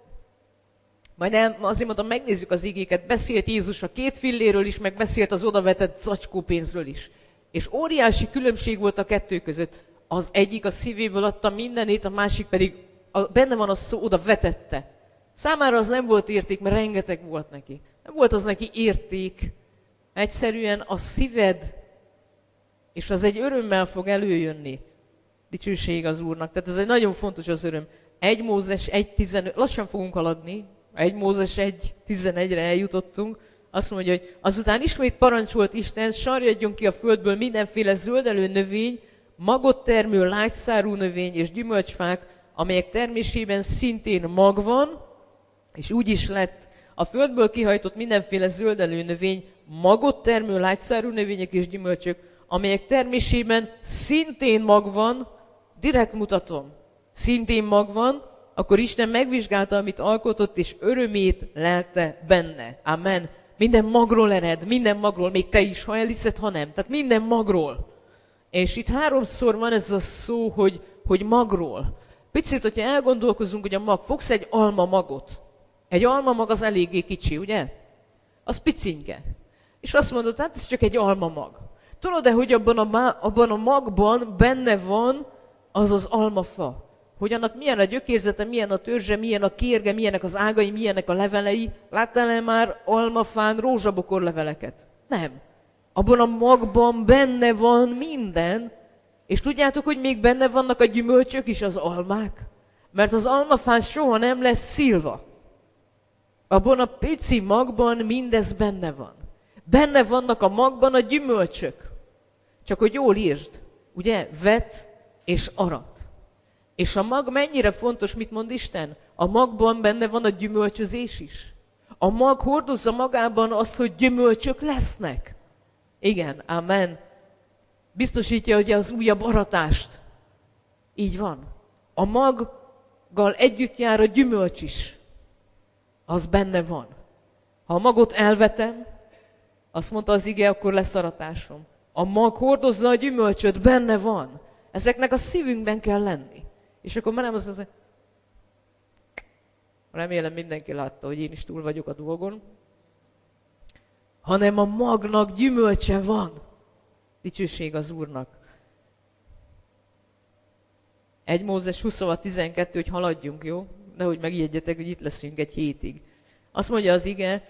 Speaker 1: Majd azért mondom, megnézzük az igéket. Beszélt Jézus a 2 filléről is, meg beszélt az odavetett zacskópénzről is. És óriási különbség volt a 2 között. Az egyik a szívéből adta mindenét, a másik pedig benne van a szó, oda vetette. Számára az nem volt érték, mert rengeteg volt neki. Nem volt az neki érték. Egyszerűen a szíved, és az egy örömmel fog előjönni. Dicsőség az Úrnak. Tehát ez egy nagyon fontos az öröm. 1 Mózes 1.15, lassan fogunk haladni. 1 Mózes 1.11-re eljutottunk. Azt mondja, hogy azután ismét parancsolt Isten, sarjadjon ki a földből mindenféle zöldelő növény, magot termő lágyszárú növény és gyümölcsfák, amelyek termésében szintén mag van, és úgy is lett. A földből kihajtott mindenféle zöldelő növény, magot termő lágyszárú növények és gyümölcsök, amelyek termésében szintén mag van, direkt mutatom, szintén mag van, akkor Isten megvizsgálta, amit alkotott, és örömét lelte benne. Amen. Minden magról ered, minden magról, még te is, ha elhiszed, ha nem. Tehát minden magról. És itt 3-szor van ez a szó, hogy magról. Picit, hogyha elgondolkozunk, hogy a mag, fogsz egy alma magot. Egy alma mag az eléggé kicsi, ugye? Az picinke. És azt mondod, hát ez csak egy alma mag. Tudod-e, hogy abban a magban benne van az az almafa? Hogy annak milyen a gyökérzete, milyen a törzse, milyen a kérge, milyenek az ágai, milyenek a levelei. Láttál-e már almafán rózsabokor leveleket? Nem. Abban a magban benne van minden. És tudjátok, hogy még benne vannak a gyümölcsök is, az almák? Mert az almafán soha nem lesz szilva. Abban a pici magban mindez benne van. Benne vannak a magban a gyümölcsök. Csak hogy jól írd, ugye? Vet és arat. És a mag mennyire fontos, mit mond Isten? A magban benne van a gyümölcsözés is. A mag hordozza magában azt, hogy gyümölcsök lesznek. Igen, amen. Biztosítja ugye az újabb aratást. Így van. A maggal együtt jár a gyümölcs is. Az benne van. Ha a magot elvetem, azt mondta az ige, akkor lesz aratásom. A mag hordozza a gyümölcsöt, benne van. Ezeknek a szívünkben kell lenni. És akkor már nem az, hogy remélem mindenki látta, hogy én is túl vagyok a dolgon, hanem a magnak gyümölcse van. Dicsőség az Úrnak. 1 Mózes 26:12, hogy haladjunk, jó? Nehogy megijedjetek, hogy itt leszünk egy hétig. Azt mondja az ige,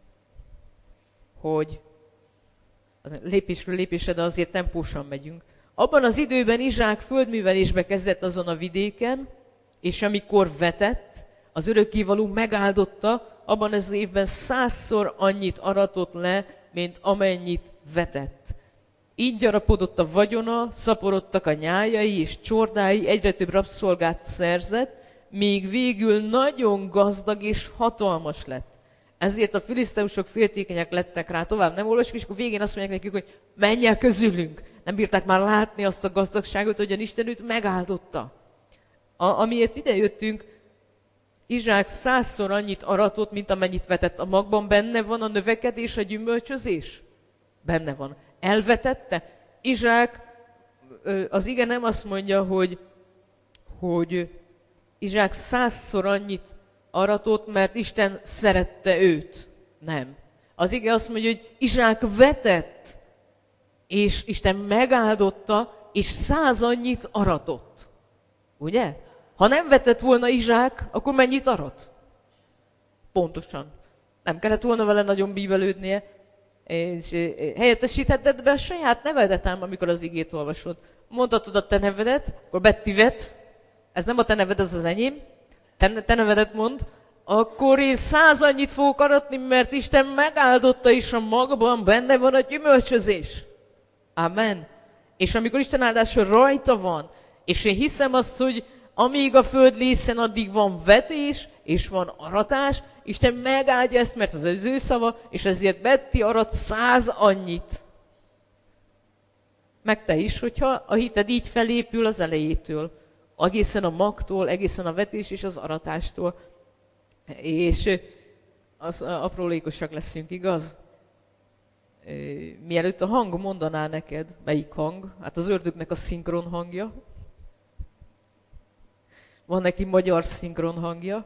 Speaker 1: hogy lépésről lépésre, de azért tempósan megyünk. Abban az időben Izsák földművelésbe kezdett azon a vidéken, és amikor vetett, az örökkévaló megáldotta, abban az évben 100-szor annyit aratott le, mint amennyit vetett. Így gyarapodott a vagyona, szaporodtak a nyájai és csordái, egyre több rabszolgát szerzett, még végül nagyon gazdag és hatalmas lett. Ezért a filiszteusok féltékenyek lettek rá. Tovább nem olvasjuk, és akkor végén azt mondják nekik, hogy menj el közülünk. Nem bírták már látni azt a gazdagságot, hogy Isten őt megáldotta. Amiért ide jöttünk, Izsák 100-szor annyit aratott, mint amennyit vetett. A magban benne van a növekedés, a gyümölcsözés? Benne van. Elvetette? Izsák, az ige nem azt mondja, hogy Izsák 100-szor annyit aratott, mert Isten szerette őt. Nem. Az ige azt mondja, hogy Izsák vetett, és Isten megáldotta, és 100 annyit aratott. Ugye? Ha nem vetett volna Izsák, akkor mennyit arat? Pontosan. Nem kellett volna vele nagyon bíbelődnie, és helyettesítheted be a saját nevedet ám, amikor az igét olvasod. Mondhatod a te nevedet, akkor Betty vet, ez nem a te neved, ez az enyém, te nevedet mond, akkor én 100 annyit fogok aratni, mert Isten megáldotta, és a magban benne van a gyümölcsözés. Amen. És amikor Isten áldása rajta van, és én hiszem azt, hogy amíg a föld lészen, addig van vetés, és van aratás, Isten megáldja ezt, mert ez az ő szava, és ezért Betty arat 100 annyit. Meg te is, hogyha a hited így felépül az elejétől, egészen a magtól, egészen a vetés és az aratástól. És az aprólékosak leszünk, igaz? Mielőtt a hang mondaná neked, melyik hang? Hát az ördögnek a szinkron hangja. Van neki magyar szinkron hangja,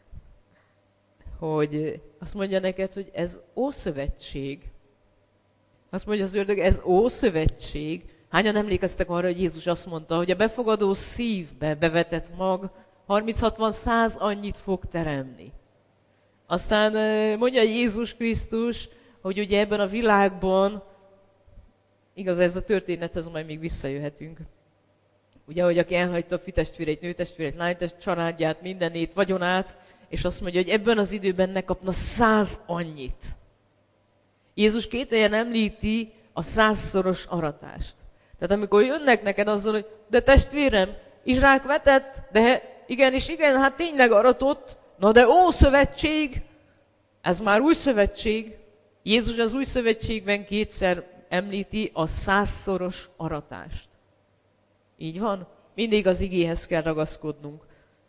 Speaker 1: hogy azt mondja neked, hogy ez Ószövetség. Azt mondja az ördög, ez Ószövetség. Hányan emlékeztek arra, hogy Jézus azt mondta, hogy a befogadó szívbe bevetett mag 30-60-100 annyit fog teremni. Aztán mondja Jézus Krisztus, hogy ugye ebben a világban, igaz, ez a történethez majd még visszajöhetünk. Ugye, hogy aki elhagyta a fitestvéreit, nőtestvéreit, lánytestvéreit, családját, mindenét, vagyonát, és azt mondja, hogy ebben az időben ne kapna 100 annyit. Jézus két helyen említi a 100-szoros aratást. Tehát amikor jönnek neked azzal, hogy de testvérem, Izsák vetett, de igenis, igen, hát tényleg aratott, na de Ószövetség, ez már új szövetség. Jézus az új szövetségben kétszer említi a 100-szoros aratást. Így van? Mindig az igéhez kell ragaszkodnunk.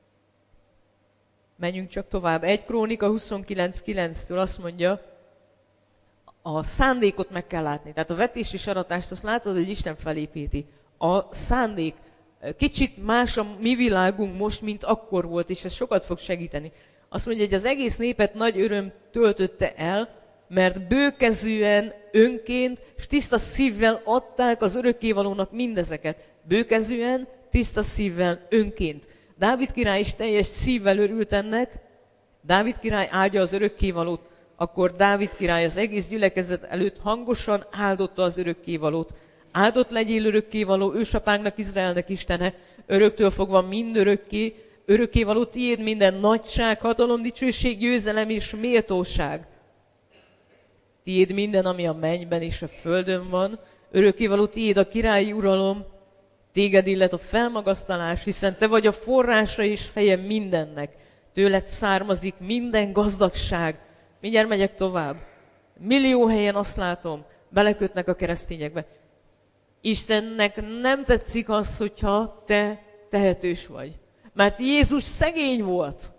Speaker 1: Menjünk csak tovább. 1 Krónika 29:9-től azt mondja, a szándékot meg kell látni. Tehát a vetés és aratást azt látod, hogy Isten felépíti. A szándék. Kicsit más a mi világunk most, mint akkor volt, és ez sokat fog segíteni. Azt mondja, hogy az egész népet nagy öröm töltötte el, mert bőkezűen, önként, és tiszta szívvel adták az örökkévalónak mindezeket. Bőkezűen, tiszta szívvel, önként. Dávid király is teljes szívvel örült ennek. Dávid király áldja az örökkévalót, akkor Dávid király az egész gyülekezet előtt hangosan áldotta az örökkévalót. Áldott legyél örökkévaló, ősapánknak, Izraelnek Istene, öröktől fogva mindörökké, örökkévaló tiéd minden nagyság, hatalom, dicsőség, győzelem és méltóság. Tiéd minden, ami a mennyben és a földön van, örökkévaló tiéd a királyi uralom, téged illet a felmagasztalás, hiszen te vagy a forrása és feje mindennek. Tőled származik minden gazdagság, Mindjárt megyek tovább. Millió helyen azt látom, belekötnek a keresztényekbe. Istennek nem tetszik az, hogyha te tehetős vagy. Mert Jézus szegény volt.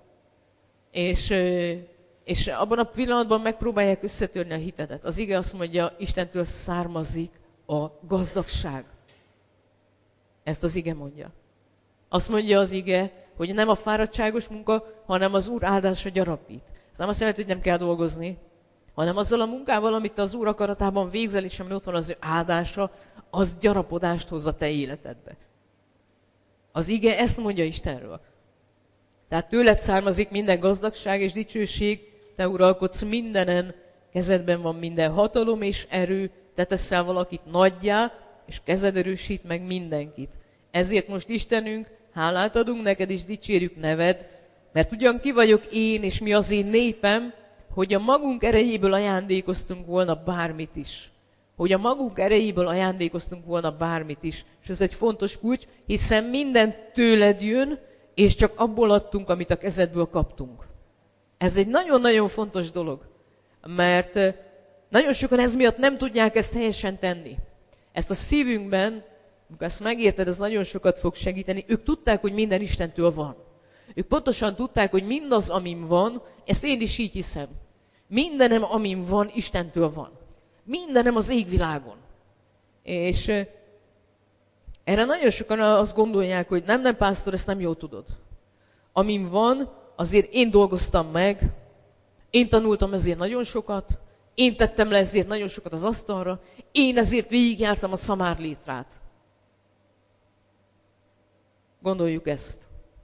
Speaker 1: És abban a pillanatban megpróbálják összetörni a hitedet. Az ige azt mondja, Istentől származik a gazdagság. Ezt az ige mondja. Azt mondja az ige, hogy nem a fáradtságos munka, hanem az Úr áldása gyarapít. Ez nem azt jelenti, hogy nem kell dolgozni, hanem azzal a munkával, amit az Úr akaratában végzel, és ami ott van az ő áldása, az gyarapodást hoz a te életedbe. Az ige ezt mondja Istenről. Tehát tőled származik minden gazdagság és dicsőség, te uralkodsz mindenen, kezedben van minden hatalom és erő, te teszel valakit nagyjá, és kezed erősít meg mindenkit. Ezért most Istenünk, hálát adunk neked, és dicsérjük neved, mert ugyan ki vagyok én, és mi az én népem, hogy a magunk erejéből ajándékoztunk volna bármit is. Hogy a magunk erejéből ajándékoztunk volna bármit is. És ez egy fontos kulcs, hiszen minden tőled jön, és csak abból adtunk, amit a kezedből kaptunk. Ez egy nagyon-nagyon fontos dolog, mert nagyon sokan ez miatt nem tudják ezt helyesen tenni. Ezt a szívünkben, amikor ezt megérted, ez nagyon sokat fog segíteni. Ők tudták, hogy minden Istentől van. Ők pontosan tudták, hogy mindaz, amin van, ezt én is így hiszem. Mindenem, amin van, Istentől van. Mindenem az égvilágon. És erre nagyon sokan azt gondolják, hogy nem, pásztor, ezt nem jól tudod. Amin van, azért én dolgoztam meg, én tanultam ezért nagyon sokat, én tettem le ezért nagyon sokat az asztalra, én ezért végigjártam a szamárlétrát. Gondoljuk ezt.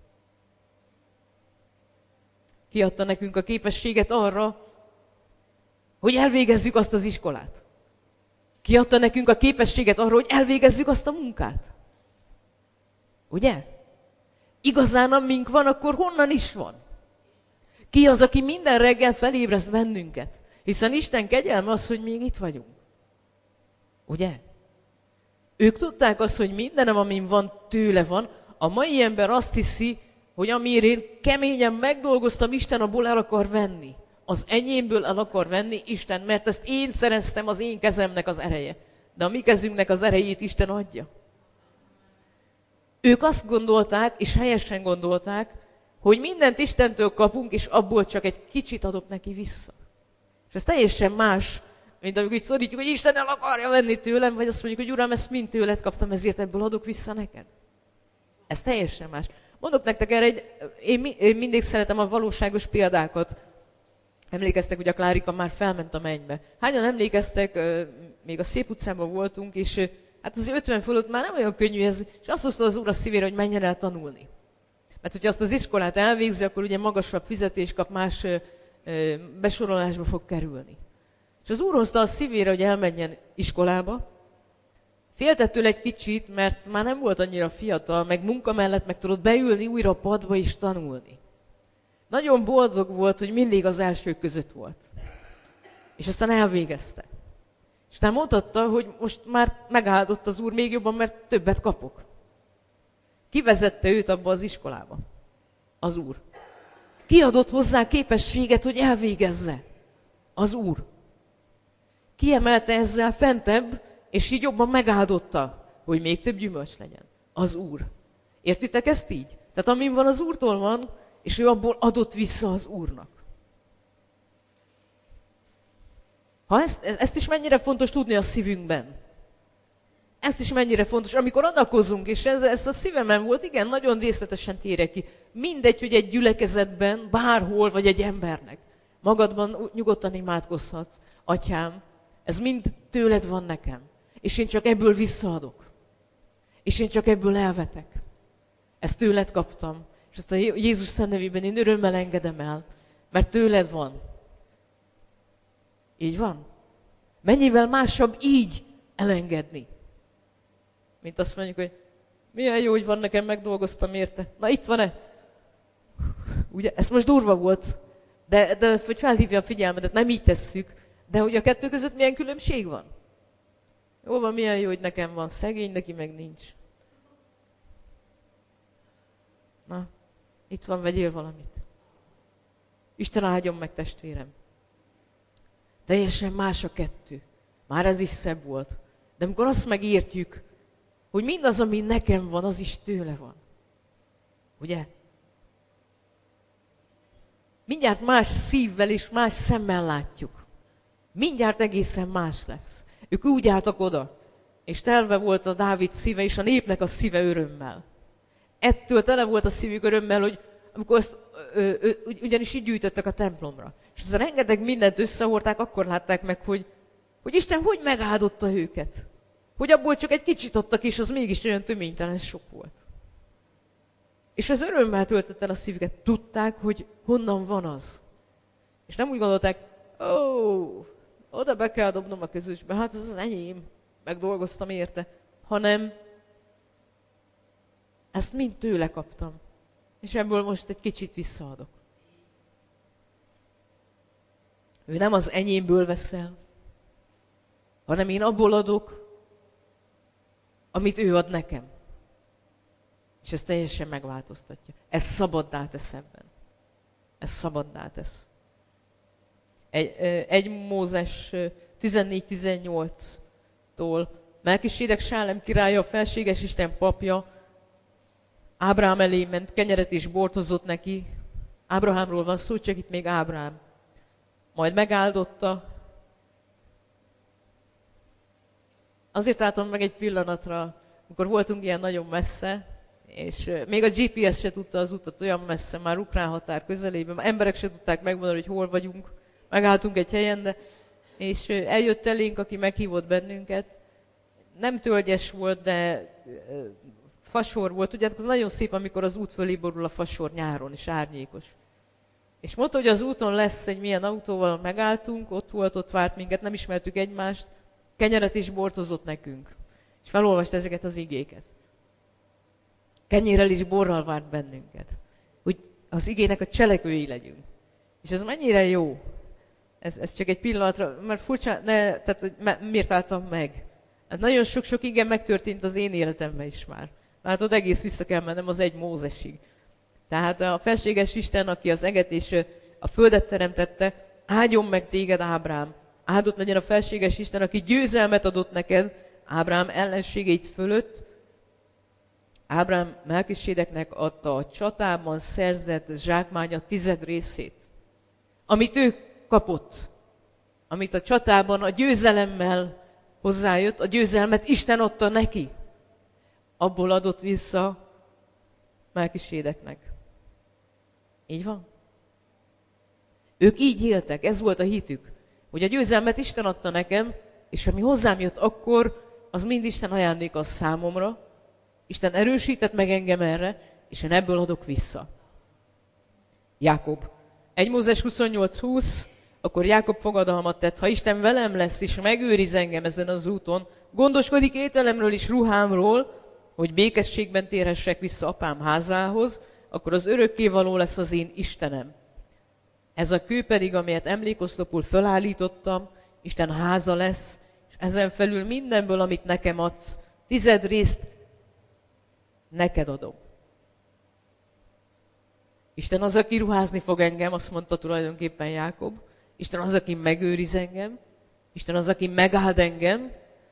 Speaker 1: Ki adta nekünk a képességet arra, hogy elvégezzük azt az iskolát? Ki adta nekünk a képességet arra, hogy elvégezzük azt a munkát? Ugye? Igazán, amink van, akkor honnan is van? Ki az, aki minden reggel felébreszt bennünket? Hiszen Isten kegyelme az, hogy még itt vagyunk. Ugye? Ők tudták azt, hogy mindenem, amin van, tőle van. A mai ember azt hiszi, hogy amiért én keményen megdolgoztam, Isten abból el akar venni. Az enyémből el akar venni Isten, mert ezt én szereztem, az én kezemnek az ereje. De a mi kezünknek az erejét Isten adja. Ők azt gondolták, és helyesen gondolták, hogy mindent Istentől kapunk, és abból csak egy kicsit adok neki vissza. És ez teljesen más, mint amikor így szorítjuk, hogy Isten el akarja venni tőlem, vagy azt mondjuk, hogy Uram, ezt mind tőled kaptam, ezért ebből adok vissza neked. Ez teljesen más. Mondok nektek erre, én mindig szeretem a valóságos példákat. Emlékeztek, hogy a Klárika már felment a mennybe. Hányan emlékeztek, még a Szép utcában voltunk, és hát az 50 fölött már nem olyan könnyű ez, és azt hozta az Úr a szívére, hogy menjen el tanulni. Mert hogyha azt az iskolát elvégzi, akkor ugye magasabb fizetés kap, más besorolásba fog kerülni. És az Úr hozta a szívére, hogy elmenjen iskolába. Féltett tőle egy kicsit, mert már nem volt annyira fiatal, meg munka mellett meg tudott beülni újra a padba és tanulni. Nagyon boldog volt, hogy mindig az elsők között volt. És aztán elvégezte. És aztán mondhatta, hogy most már megáldott az Úr még jobban, mert többet kapok. Ki vezette őt abba az iskolába? Az Úr. Ki adott hozzá képességet, hogy elvégezze? Az Úr. Ki emelte ezzel fentebb, és így jobban megáldotta, hogy még több gyümölcs legyen? Az Úr. Értitek ezt így? Tehát amin van, az Úrtól van, és ő abból adott vissza az Úrnak. Ha ezt is mennyire fontos tudni a szívünkben. Ezt is mennyire fontos, amikor adakozunk, és ez a szívemen volt, igen, nagyon részletesen térek ki. Mindegy, hogy egy gyülekezetben, bárhol, vagy egy embernek. Magadban nyugodtan imádkozhatsz. Atyám, ez mind tőled van nekem. És én csak ebből visszaadok. És én csak ebből elvetek. Ezt tőled kaptam. És ezt a Jézus szent nevében én örömmel engedem el. Mert tőled van. Így van? Mennyivel másabb így elengedni? Mint azt mondjuk, hogy milyen jó, hogy van nekem, megdolgoztam érte. Na itt van-e? Ugye, ez most durva volt, de hogy felhívja a figyelmedet, nem így tesszük, de hogy a kettő között milyen különbség van? Jó van, milyen jó, hogy nekem van, szegény, neki meg nincs. Na, itt van, vegyél valamit. Isten áldjon meg, testvérem. Teljesen más a kettő. Már ez is szebb volt. De amikor azt megértjük, hogy mindaz, ami nekem van, az is tőle van. Ugye? Mindjárt más szívvel és más szemmel látjuk. Mindjárt egészen más lesz. Ők úgy álltak oda, és telve volt a Dávid szíve, és a népnek a szíve örömmel. Ettől tele volt a szívük örömmel, hogy amikor azt, ugyanis így gyűjtöttek a templomra. És az rengeteg mindent összehordták, akkor látták meg, hogy Isten hogy megáldotta őket. Hogy abból csak egy kicsit adtak, és az mégis olyan töménytelen sok volt. És ez örömmel töltött el a szívüket. Tudták, hogy honnan van az. És nem úgy gondolták, oda be kell dobnom a közösbe, hát ez az enyém, megdolgoztam érte, hanem ezt mind tőle kaptam. És ebből most egy kicsit visszaadok. Ő nem az enyémből veszel, hanem én abból adok, amit ő ad nekem. És ez teljesen megváltoztatja. Ez szabaddá tesz ebben. Ez szabaddá tesz. Egy Mózes 14-18-tól Melkisédek Sálem királya, a felséges Isten papja, Ábrám elé ment, kenyeret és bort hozott neki. Ábrahámról van szó, csak itt még Ábrám. Majd megáldotta. Azért álltam meg egy pillanatra, amikor voltunk ilyen nagyon messze, és még a GPS se tudta az utat olyan messze, már ukrán határ közelében, emberek se tudták megmondani, hogy hol vagyunk. Megálltunk egy helyen, és eljött elénk, aki meghívott bennünket. Nem tölgyes volt, de fasor volt. Tudjátok, az nagyon szép, amikor az út fölé borul a fasor nyáron, és árnyékos. És mondta, hogy az úton lesz egy milyen autóval, megálltunk, ott volt, ott várt minket, nem ismertük egymást, kenyeret és bort hozott nekünk. És felolvast ezeket az igéket. Kenyérrel és borral várt bennünket. Hogy az igének a cselekvői legyünk. És ez mennyire jó. Ez csak egy pillanatra, mert furcsa, tehát hogy miért álltam meg? Hát nagyon sok-sok igen megtörtént az én életemben is már. Látod, egész vissza kell mennem az egy Mózesig. Tehát a felséges Isten, aki az eget és a földet teremtette, áldjon meg téged, Ábrám. Áldott legyen a felséges Isten, aki győzelmet adott neked Ábrám ellenségeit fölött. Ábrám Melkisédeknek adta a csatában szerzett zsákmánya 10 részét. Amit ő kapott, amit a csatában a győzelemmel hozzájött, a győzelmet Isten adta neki. Abból adott vissza Melkisédeknek. Így van? Ők így éltek, ez volt a hitük, hogy a győzelmet Isten adta nekem, és ami hozzám jött akkor, az mind Isten ajándéka számomra. Isten erősített meg engem erre, és én ebből adok vissza. Jákob. 1 Mózes 28-20, akkor Jákob fogadalmat tett, ha Isten velem lesz, és megőriz engem ezen az úton, gondoskodik ételemről és ruhámról, hogy békességben térhessek vissza apám házához, akkor az örökkévaló lesz az én Istenem. Ez a kő pedig, amelyet emlékoszlopul fölállítottam, Isten háza lesz, és ezen felül mindenből, amit nekem adsz, 10 részt neked adom. Isten az, aki ruházni fog engem, azt mondta tulajdonképpen Jákob. Isten az, aki megőriz engem. Isten az, aki megáld engem.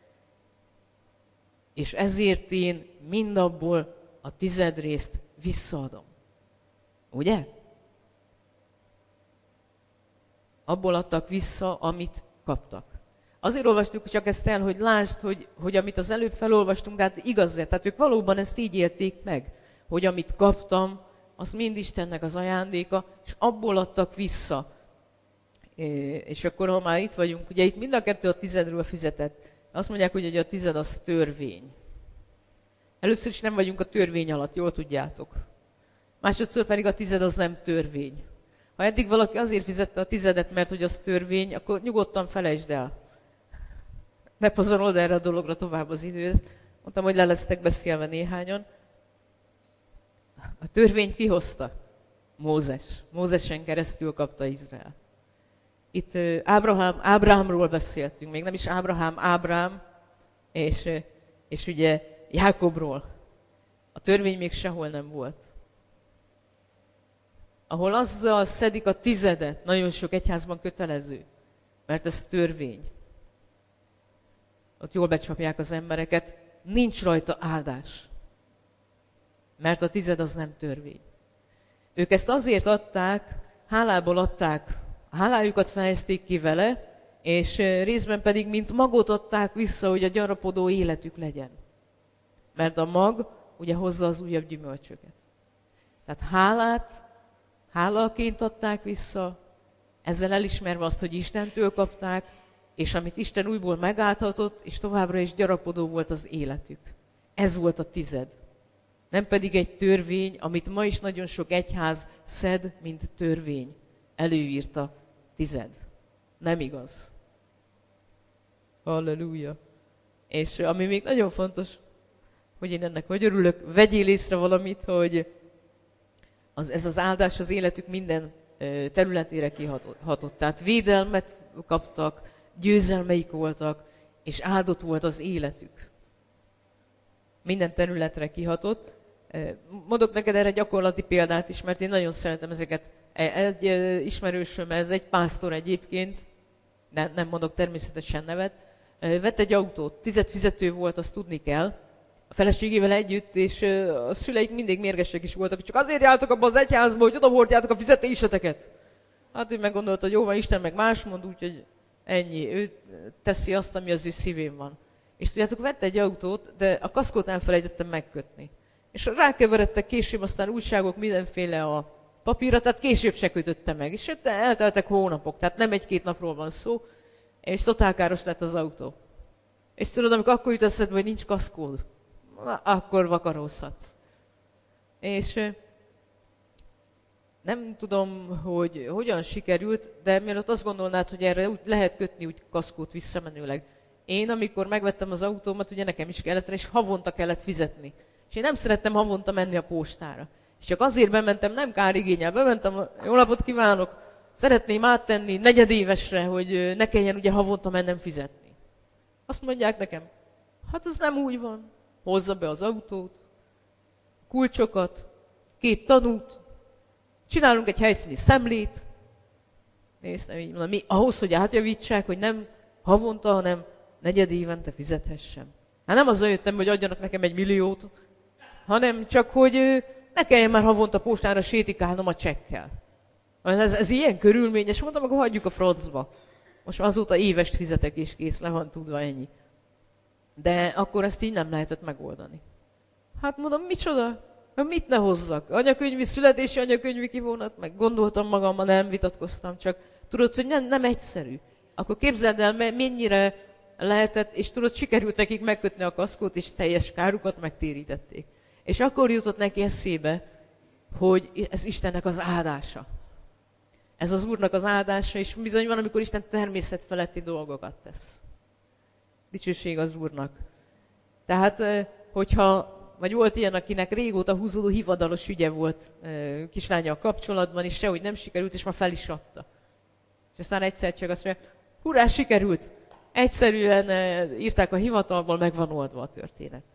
Speaker 1: És ezért én mindabból a 10 részt visszaadom. Ugye? Abból adtak vissza, amit kaptak. Azért olvastuk csak ezt el, hogy lásd, hogy amit az előbb felolvastunk, de hát igaz, tehát ők valóban ezt így élték meg, hogy amit kaptam, az mind Istennek az ajándéka, és abból adtak vissza. És akkor, ha már itt vagyunk, ugye itt mind a kettő a 10-ről fizetett. Azt mondják, hogy a 10 az törvény. Először is nem vagyunk a törvény alatt, jól tudjátok. Másodszor pedig a 10 az nem törvény. Ha eddig valaki azért fizette a 10, mert hogy az törvény, akkor nyugodtan felejtsd el. Ne pazarold erre a dologra tovább az időt. Mondtam, hogy le lesztek beszélve néhányan. A törvényt kihozta? Mózes. Mózesen keresztül kapta Izrael. Itt Ábrahámról beszéltünk, még nem is Ábrám, és ugye Jákobról. A törvény még sehol nem volt. Ahol azzal szedik a 10, nagyon sok egyházban kötelező, Mert ez törvény. Ott jól becsapják az embereket, nincs rajta áldás. Mert a 10 az nem törvény. Ők ezt azért adták, hálából adták, a hálájukat fejezték ki vele, és részben pedig, mint magot adták vissza, hogy a gyarapodó életük legyen. Mert a mag ugye hozza az újabb gyümölcsöket. Tehát hálaként adták vissza, ezzel elismerve azt, hogy Istentől kapták, és amit Isten újból megállhatott, és továbbra is gyarapodó volt az életük. Ez volt a 10. Nem pedig egy törvény, amit ma is nagyon sok egyház szed, mint törvény. Előírta 10. Nem igaz. Halleluja. És ami még nagyon fontos, hogy én ennek hogy örülök, vegyél észre valamit, hogy ez az áldás az életük minden területére kihatott. Tehát védelmet kaptak, győzelmeik voltak, és áldott volt az életük. Minden területre kihatott. Mondok neked erre gyakorlati példát is, mert én nagyon szeretem ezeket. Egy ismerősöm, ez egy pásztor egyébként, nem mondok természetesen nevet, vett egy autót, 10 fizető volt, azt tudni kell, a feleségével együtt, és a szüleik mindig mérgesek is voltak, csak azért jártak abba az egyházba, hogy oda hordjátok a fizetéseteket. Hát ő meggondolta, hogy jó van, Isten meg más mond, úgyhogy ennyi. Ő teszi azt, ami az ő szívén van. És tudjátok, vett egy autót, de a kaszkót elfelejtettem megkötni. És rákeveredtek később aztán újságok, mindenféle a papírra, tehát később se kötötte meg. És elteltek hónapok, tehát nem 1-2 napról van szó, és totálkáros lett az autó. És tudod, amikor akkor jut eszedbe, hogy nincs kaszkód, akkor vakarózhatsz. És nem tudom, hogy hogyan sikerült, de mielőtt azt gondolnád, hogy erre úgy lehet kötni úgy kaszkót visszamenőleg. Én, amikor megvettem az autómat, ugye nekem is kellett, és havonta kellett fizetni. És én nem szerettem havonta menni a postára. És csak azért bementem, nem kárigénnyel, bementem, jó napot kívánok, szeretném áttenni negyedévesre, hogy ne kelljen ugye havonta mennem fizetni. Azt mondják nekem, hát ez nem úgy van. Hozza be az autót, kulcsokat, 2 tanút, csinálunk egy helyszíni szemlét. Néztem, így mondom, ahhoz, hogy átjavítsák, hogy nem havonta, hanem negyedévente fizethessem. Hát nem azzal jöttem, hogy adjanak nekem 1 milliót, hanem csak, hogy ne kelljen már havonta postára sétikálnom a csekkel. Ez ilyen körülményes, mondtam, akkor hagyjuk a francba. Most azóta évest fizetek, és kész, le van tudva, ennyi. De akkor ezt így nem lehetett megoldani. Hát mondom, micsoda? Mit ne hozzak? Anyakönyvi, születési anyakönyvi kivonat? Meg gondoltam magammal, nem vitatkoztam, csak tudod, hogy nem egyszerű. Akkor képzeld el, mennyire lehetett, és tudod, sikerült nekik megkötni a kaszkót, és teljes kárukat megtérítették. És akkor jutott neki eszébe, hogy ez Istennek az áldása. Ez az Úrnak az áldása, és bizony van, amikor Isten természetfeletti dolgokat tesz. Dicsőség az Úrnak. Tehát, vagy volt ilyen, akinek régóta húzódó hivatalos ügye volt kislányal kapcsolatban, és sehogy nem sikerült, és már fel is adta. És aztán egyszer csak azt mondja, hurrá, sikerült! Egyszerűen írták a hivatalból, meg van oldva a történet.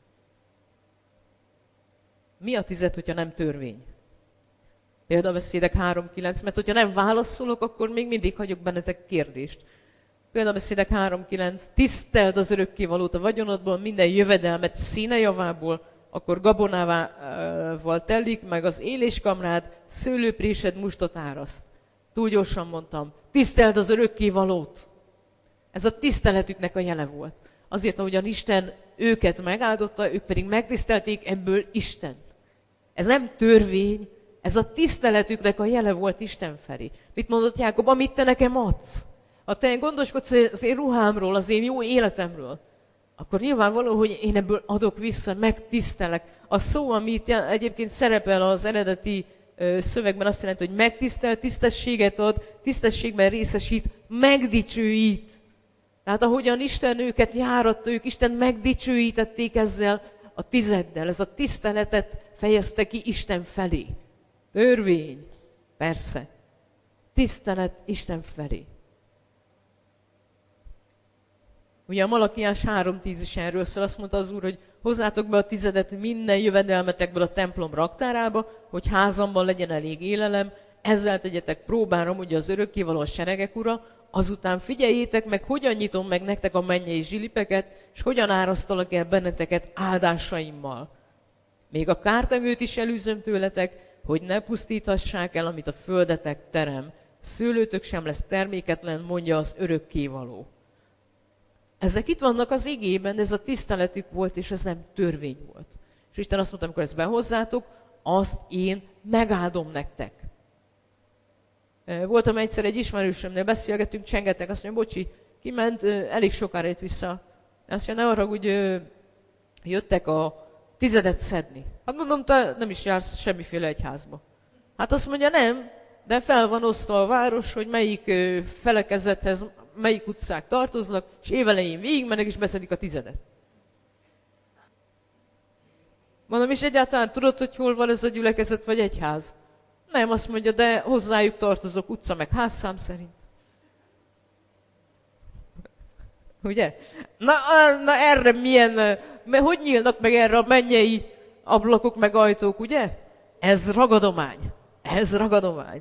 Speaker 1: Mi a 10, hogyha nem törvény? Példabeszédek 3.9, mert hogyha nem válaszolok, akkor még mindig hagyok bennetek kérdést. Példabeszédek 3.9, tiszteld az örökkévalót a vagyonodból, minden jövedelmet színejavából, akkor gabonával telik, meg az éléskamrád, szőlőprésed mustot áraszt. Túl gyorsan mondtam, tiszteld az örökkévalót. Ez a tiszteletüknek a jele volt. Azért, ahogyan Isten őket megáldotta, ők pedig megtisztelték ebből Istent. Ez nem törvény, ez a tiszteletüknek a jele volt Isten felé. Mit mondott Jákob? Amit te nekem adsz. Ha te gondoskodsz az én ruhámról, az én jó életemről, akkor nyilvánvaló, hogy én ebből adok vissza, megtisztelek. A szó, amit egyébként szerepel az eredeti szövegben, azt jelenti, hogy megtisztel, tisztességet ad, tisztességben részesít, megdicsőít. Tehát ahogyan Isten őket járatta, ők Isten megdicsőítették ezzel a 10. Ez a tiszteletet fejezte ki Isten felé. Törvény, persze. Tisztelet Isten felé. Ugye a Malakiás 3.10 is erről szól, azt mondta az Úr, hogy hozzátok be a 10 minden jövedelmetekből a templom raktárába, hogy házamban legyen elég élelem, ezzel tegyetek próbára, ugye az örökkévaló a seregek ura, azután figyeljétek meg, hogyan nyitom meg nektek a mennyei zsilipeket, és hogyan árasztalak el benneteket áldásaimmal. Még a kártevőt is elűzöm tőletek, hogy ne pusztíthassák el, amit a földetek terem. Szőlőtök sem lesz terméketlen, mondja az örökkévaló. Ezek itt vannak az igében, ez a tiszteletük volt, és ez nem törvény volt. És Isten azt mondta, amikor ezt behozzátok, azt én megáldom nektek. Voltam egyszer egy ismerősömnél, beszélgettünk, csengettek, azt mondja, bocsi, kiment, elég sokára jött vissza. Azt mondja, ne arra, hogy jöttek a tizedet szedni. Hát mondom, te nem is jársz semmiféle egyházba. Hát azt mondja, nem, de fel van osztva a város, hogy melyik felekezethez, melyik utcák tartoznak, és évelején végigmennek, és beszedik a tizedet. Mondom, és egyáltalán tudod, hogy hol van ez a gyülekezet, vagy egyház? Nem, azt mondja, de hozzájuk tartozok utca, meg házszám szerint. Ugye? Na erre milyen, hogy nyílnak meg erre a mennyei ablakok, meg ajtók, ugye? Ez ragadomány. Ez ragadomány.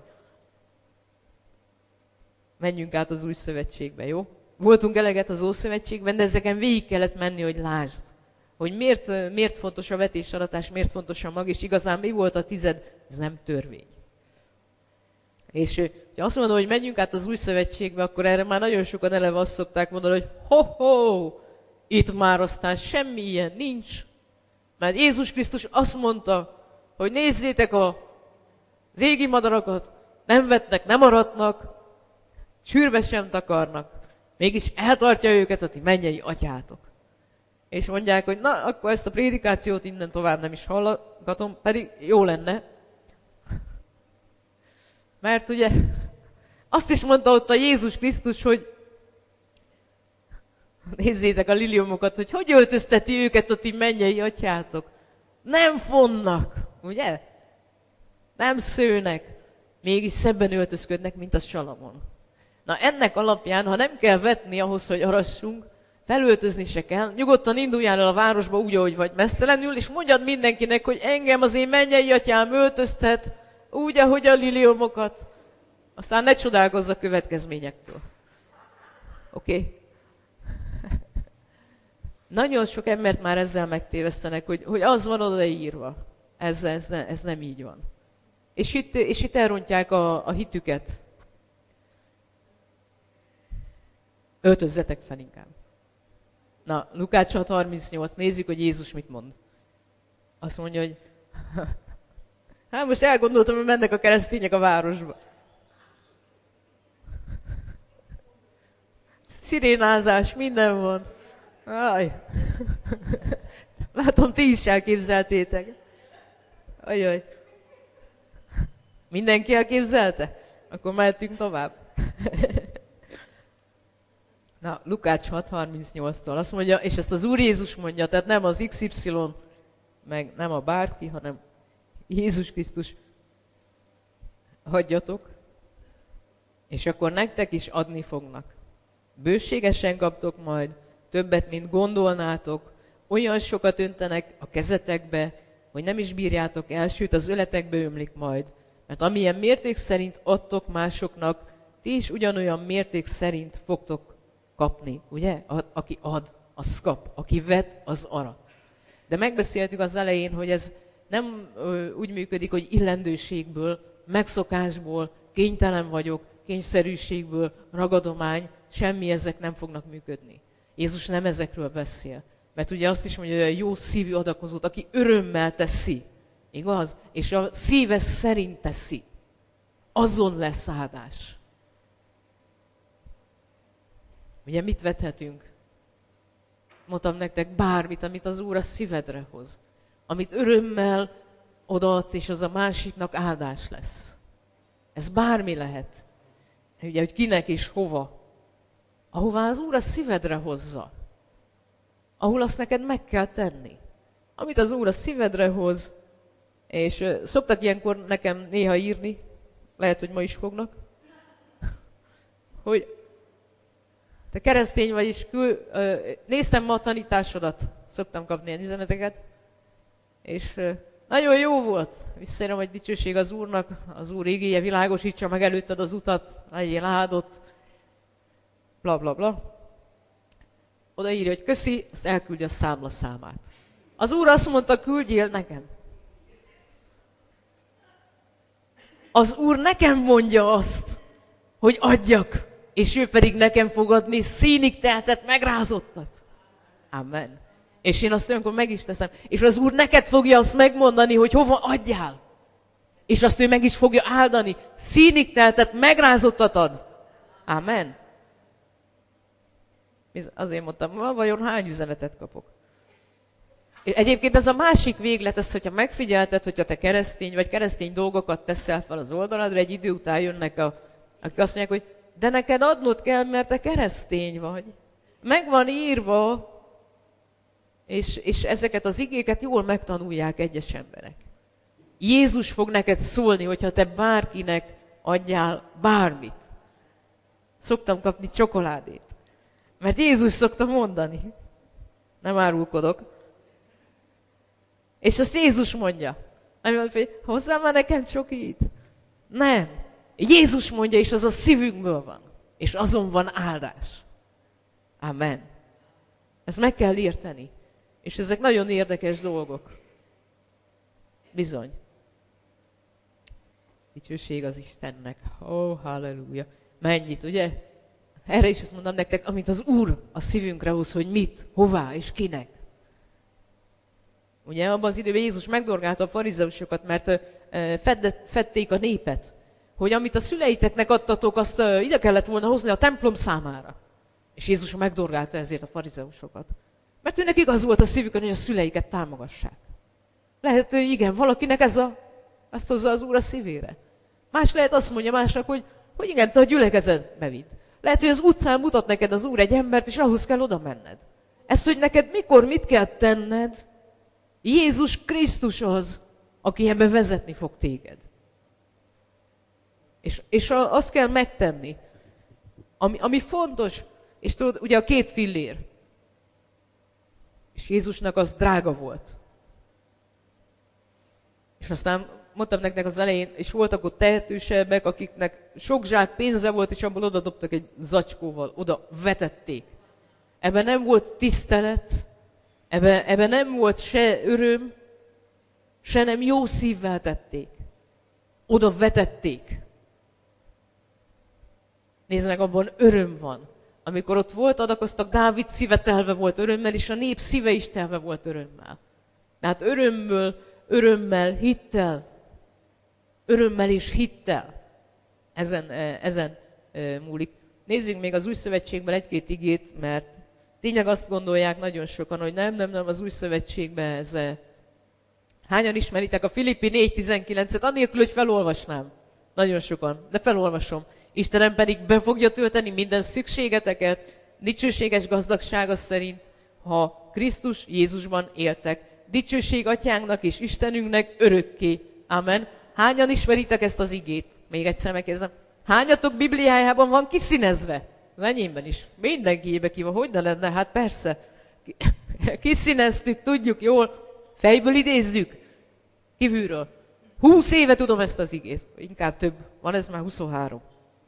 Speaker 1: Menjünk át az új szövetségbe, jó? Voltunk eleget az Ószövetségben, de ezeken végig kellett menni, hogy lásd. Hogy miért fontos a vetésaratás, miért fontos a mag, és igazán mi volt a tized, ez nem törvény. És ha azt mondom, hogy menjünk át az új szövetségbe, akkor erre már nagyon sokan eleve azt szokták mondani, hogy ho-ho, itt már aztán semmi ilyen nincs. Mert Jézus Krisztus azt mondta, hogy nézzétek az égi madarakat, nem vetnek, nem aratnak, sűrbe sem takarnak, mégis eltartja őket a ti mennyei atyátok. És mondják, hogy na, akkor ezt a prédikációt innen tovább nem is hallgatom, pedig jó lenne. Mert ugye azt is mondta ott a Jézus Krisztus, hogy nézzétek a liliomokat, hogy öltözteti őket a ti mennyei atyátok. Nem fonnak, ugye? Nem szőnek, mégis szebben öltözködnek, mint a Salamon. Na ennek alapján, ha nem kell vetni ahhoz, hogy arassunk, felöltözni se kell, nyugodtan induljál el a városba úgy, ahogy vagy meztelenül, és mondjad mindenkinek, hogy engem az én mennyei atyám öltöztet, úgy, ahogy a liliomokat. Aztán ne csodálkozz a következményektől. Oké? Nagyon sok embert már ezzel megtévesztenek, hogy az van odaírva. Ez nem így van. És itt elrontják a hitüket. Öltözzetek fel inkább. Na, Lukács 6:38, nézzük, hogy Jézus mit mond. Azt mondja, hogy hát most elgondoltam, hogy mennek a keresztények a városba. Szirénázás, minden van. Aj. Látom, ti is elképzeltétek. Ajaj. Mindenki elképzelte? Akkor mehetünk tovább. Na, Lukács 6:38-tól azt mondja, és ezt az Úr Jézus mondja, tehát nem az XY, meg nem a bárki, hanem Jézus Krisztus. Hagyjatok, és akkor nektek is adni fognak. Bőségesen kaptok majd, többet, mint gondolnátok, olyan sokat öntenek a kezetekbe, hogy nem is bírjátok el, sőt az öletekbe ömlik majd. Mert amilyen mérték szerint adtok másoknak, ti is ugyanolyan mérték szerint fogtok kapni, ugye? Aki ad, az kap. Aki vet, az arat. De megbeszéltük az elején, hogy ez nem úgy működik, hogy illendőségből, megszokásból, kénytelen vagyok, kényszerűségből, ragadomány, semmi ezek nem fognak működni. Jézus nem ezekről beszél. Mert ugye azt is mondja, hogy a jó szívű adakozót, aki örömmel teszi, igaz? És a szíve szerint teszi, azon lesz áldás. Ugye mit vethetünk? Mondtam nektek bármit, amit az Úr a szívedre hoz. Amit örömmel odaadsz, és az a másiknak áldás lesz. Ez bármi lehet. Ugye, hogy kinek és hova. Ahová az Úr a szívedre hozza. Ahol azt neked meg kell tenni. Amit az Úr a szívedre hoz, és szoktak ilyenkor nekem néha írni, lehet, hogy ma is fognak, hogy te keresztény vagy, és néztem ma a tanításodat, szoktam kapni ilyen üzeneteket, és nagyon jó volt. Visszaérem, hogy dicsőség az Úrnak, az Úr igéje világosítsa meg előtted az utat, legyél áldott. bla bla bla. Oda írja, hogy köszi, azt elküldi a számlaszámát. Az úr azt mondta, küldjél nekem. Az úr nekem mondja azt, hogy adjak, és ő pedig nekem fog adni színig teltet, megrázottat. Amen. És én azt olyankor meg is teszem. És az úr neked fogja azt megmondani, hogy hova adjál. És azt ő meg is fogja áldani. Színig teltet, megrázottat ad. Amen. Azért mondtam, vajon hány üzenetet kapok? És egyébként ez a másik véglet, ez, hogyha megfigyelted, hogyha te keresztény vagy, keresztény dolgokat teszel fel az oldaladra, egy idő után jönnek, akik azt mondják, hogy de neked adnod kell, mert te keresztény vagy. Meg van írva, és ezeket az igéket jól megtanulják egyes emberek. Jézus fog neked szólni, hogyha te bárkinek adjál bármit. Szoktam kapni csokoládét. Mert Jézus szokta mondani. Nem árulkodok. És azt Jézus mondja. Nem mondja, hogy hozzám már nekem csokit. Nem. Jézus mondja, és az a szívünkből van. És azon van áldás. Amen. Ezt meg kell érteni. És ezek nagyon érdekes dolgok. Bizony. Dicsőség az Istennek. Halleluja. Mennyit, ugye? Erre is azt mondom nektek, amit az Úr a szívünkre hoz, hogy mit, hová és kinek. Ugye abban az időben Jézus megdorgálta a farizeusokat, mert fedték a népet. Hogy amit a szüleiteknek adtatok, azt ide kellett volna hozni a templom számára. És Jézus megdorgálta ezért a farizeusokat. Mert őnek igaz volt a szívükön, hogy a szüleiket támogassák. Lehet, igen, valakinek ezt hozza az Úr a szívére. Más lehet azt mondja másnak, hogy igen, te a gyülekezetbe vidd. Lehet, hogy az utcán mutat neked az Úr egy embert, és ahhoz kell oda menned. Ezt, hogy neked mikor mit kell tenned, Jézus Krisztus az, aki ebbe vezetni fog téged. És azt kell megtenni, ami fontos, és tudod, ugye a 2 fillér. És Jézusnak az drága volt. És aztán mondtam nektek az elején, és voltak ott tehetősebbek, akiknek sok zsák pénze volt, és abból oda dobtak egy zacskóval, oda vetették. Ebben nem volt tisztelet, ebben nem volt se öröm, se nem jó szívvel tették. Oda vetették. Nézd meg, abban öröm van. Amikor ott volt, adakoztak, Dávid szíve telve volt örömmel, és a nép szíve is telve volt örömmel. Tehát örömmel, hittel, örömmel és hittel ezen múlik. Nézzük még az Új Szövetségben 1-2 igét, mert tényleg azt gondolják nagyon sokan, hogy nem, az Új Szövetségben ez... Hányan ismeritek a Filippi 4.19-et, anélkül, hogy felolvasnám? Nagyon sokan, de felolvasom. Istenem pedig be fogja tölteni minden szükségeteket, dicsőséges gazdagsága szerint, ha Krisztus Jézusban éltek. Dicsőség Atyánknak és Istenünknek örökké. Amen. Hányan ismeritek ezt az igét? Még egyszer megkérdezem. Hányatok Bibliájában van kiszínezve? Az enyémben is. Mindenkiébe ki van. Hogy ne lenne? Hát persze. Kiszíneztük, tudjuk jól. Fejből idézzük. Kívülről. 20 éve tudom ezt az igét. Inkább több. Van ez már 23.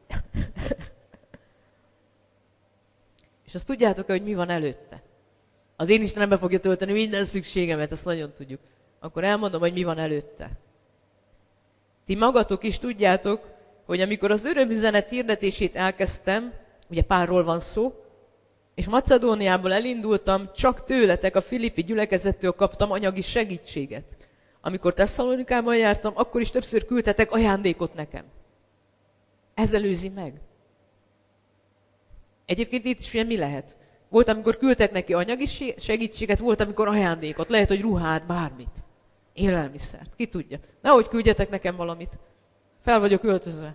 Speaker 1: És azt tudjátok, hogy mi van előtte? Az én Istenem be fogja tölteni minden szükségemet, ezt nagyon tudjuk. Akkor elmondom, hogy mi van előtte. Ti magatok is tudjátok, hogy amikor az örömüzenet hirdetését elkezdtem, ugye párról van szó, és Macedóniából elindultam, csak tőletek, a Filippi gyülekezettől kaptam anyagi segítséget. Amikor Tesszalonikában jártam, akkor is többször küldtetek ajándékot nekem. Ez előzi meg. Egyébként itt is ugye mi lehet? Volt, amikor küldtek neki anyagi segítséget, volt, amikor ajándékot. Lehet, hogy ruhát, bármit. Élelmiszert. Ki tudja. Nehogy küldjetek nekem valamit. Fel vagyok öltözve.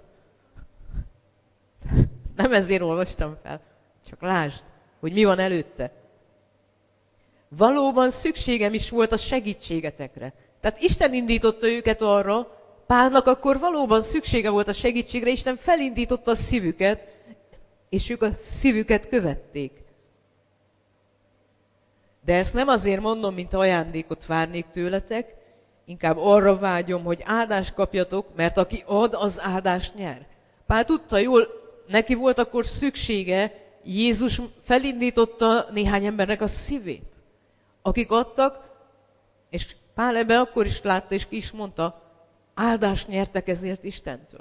Speaker 1: Nem ezért olvastam fel. Csak lásd, hogy mi van előtte. Valóban szükségem is volt a segítségetekre. Tehát Isten indította őket arra, Pálnak akkor valóban szüksége volt a segítségre, Isten felindította a szívüket, és ők a szívüket követték. De ezt nem azért mondom, mint ajándékot várnék tőletek, inkább arra vágyom, hogy áldást kapjatok, mert aki ad, az áldást nyer. Pál tudta jól, neki volt akkor szüksége Jézus felindította néhány embernek a szívét, akik adtak, és Pál ebben akkor is látta, és ki is mondta, áldást nyertek ezért Istentől.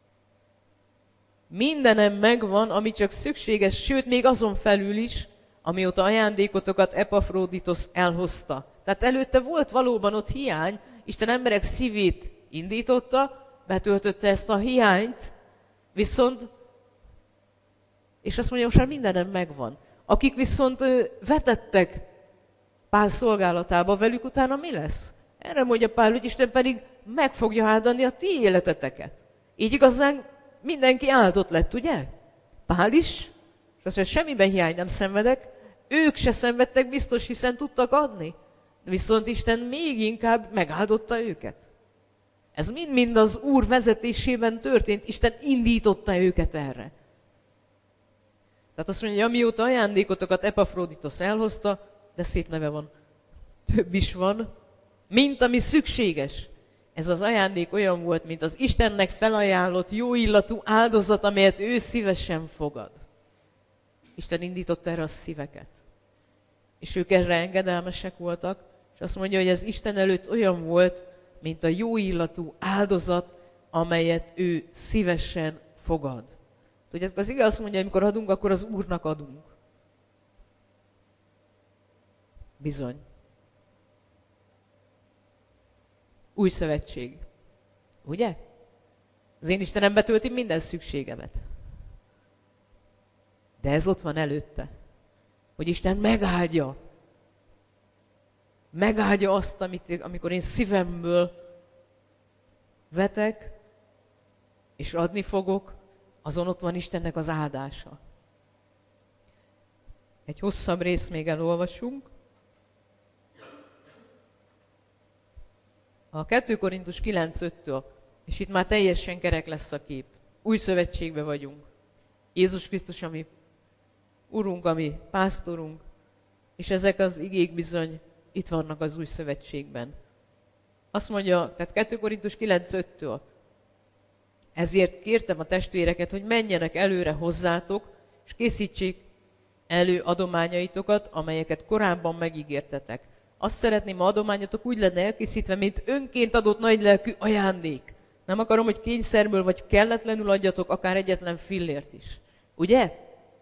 Speaker 1: Mindenem megvan, ami csak szükséges, sőt, még azon felül is, amióta ajándékotokat Epafroditos elhozta. Tehát előtte volt valóban ott hiány, Isten emberek szívét indította, betöltötte ezt a hiányt, viszont, és azt mondja, most már mindenem megvan. Akik viszont vetettek Pál szolgálatába, velük utána mi lesz? Erre mondja Pál, hogy Isten pedig meg fogja áldani a ti életeteket. Így igazán mindenki áldott lett, ugye? Pál is, és azt mondja, semmiben hiány nem szenvedek, ők se szenvedtek biztos, hiszen tudtak adni. Viszont Isten még inkább megáldotta őket. Ez mind-mind az Úr vezetésében történt, Isten indította őket erre. Tehát azt mondja, hogy amióta ajándékotokat Epafroditos elhozta, de szép neve van, több is van, mint ami szükséges. Ez az ajándék olyan volt, mint az Istennek felajánlott jó illatú áldozat, amelyet ő szívesen fogad. Isten indította erre a szíveket. És ők erre engedelmesek voltak, és azt mondja, hogy ez Isten előtt olyan volt, mint a jó illatú áldozat, amelyet ő szívesen fogad. Tudjátok, az igaz azt mondja, hogy amikor adunk, akkor az Úrnak adunk. Bizony. Új szövetség. Ugye? Az én Istenem betölti minden szükségemet. De ez ott van előtte. Hogy Isten megáldja. Megáldja azt, amikor én szívemből vetek, és adni fogok, azon ott van Istennek az áldása. Egy hosszabb részt még elolvasunk. A 2 Korintus 9:5-től, és itt már teljesen kerek lesz a kép. Új szövetségben vagyunk. Jézus Krisztus, ami Urunk, ami pásztorunk, és ezek az igék bizony itt vannak az új szövetségben. Azt mondja, tehát 2 Korintus 9:5-től, ezért kértem a testvéreket, hogy menjenek előre hozzátok, és készítsék elő adományaitokat, amelyeket korábban megígértetek. Azt szeretném, ha adományatok úgy lenne elkészítve, mint önként adott nagylelkű ajándék. Nem akarom, hogy kényszerből vagy kelletlenül adjatok akár egyetlen fillért is. Ugye?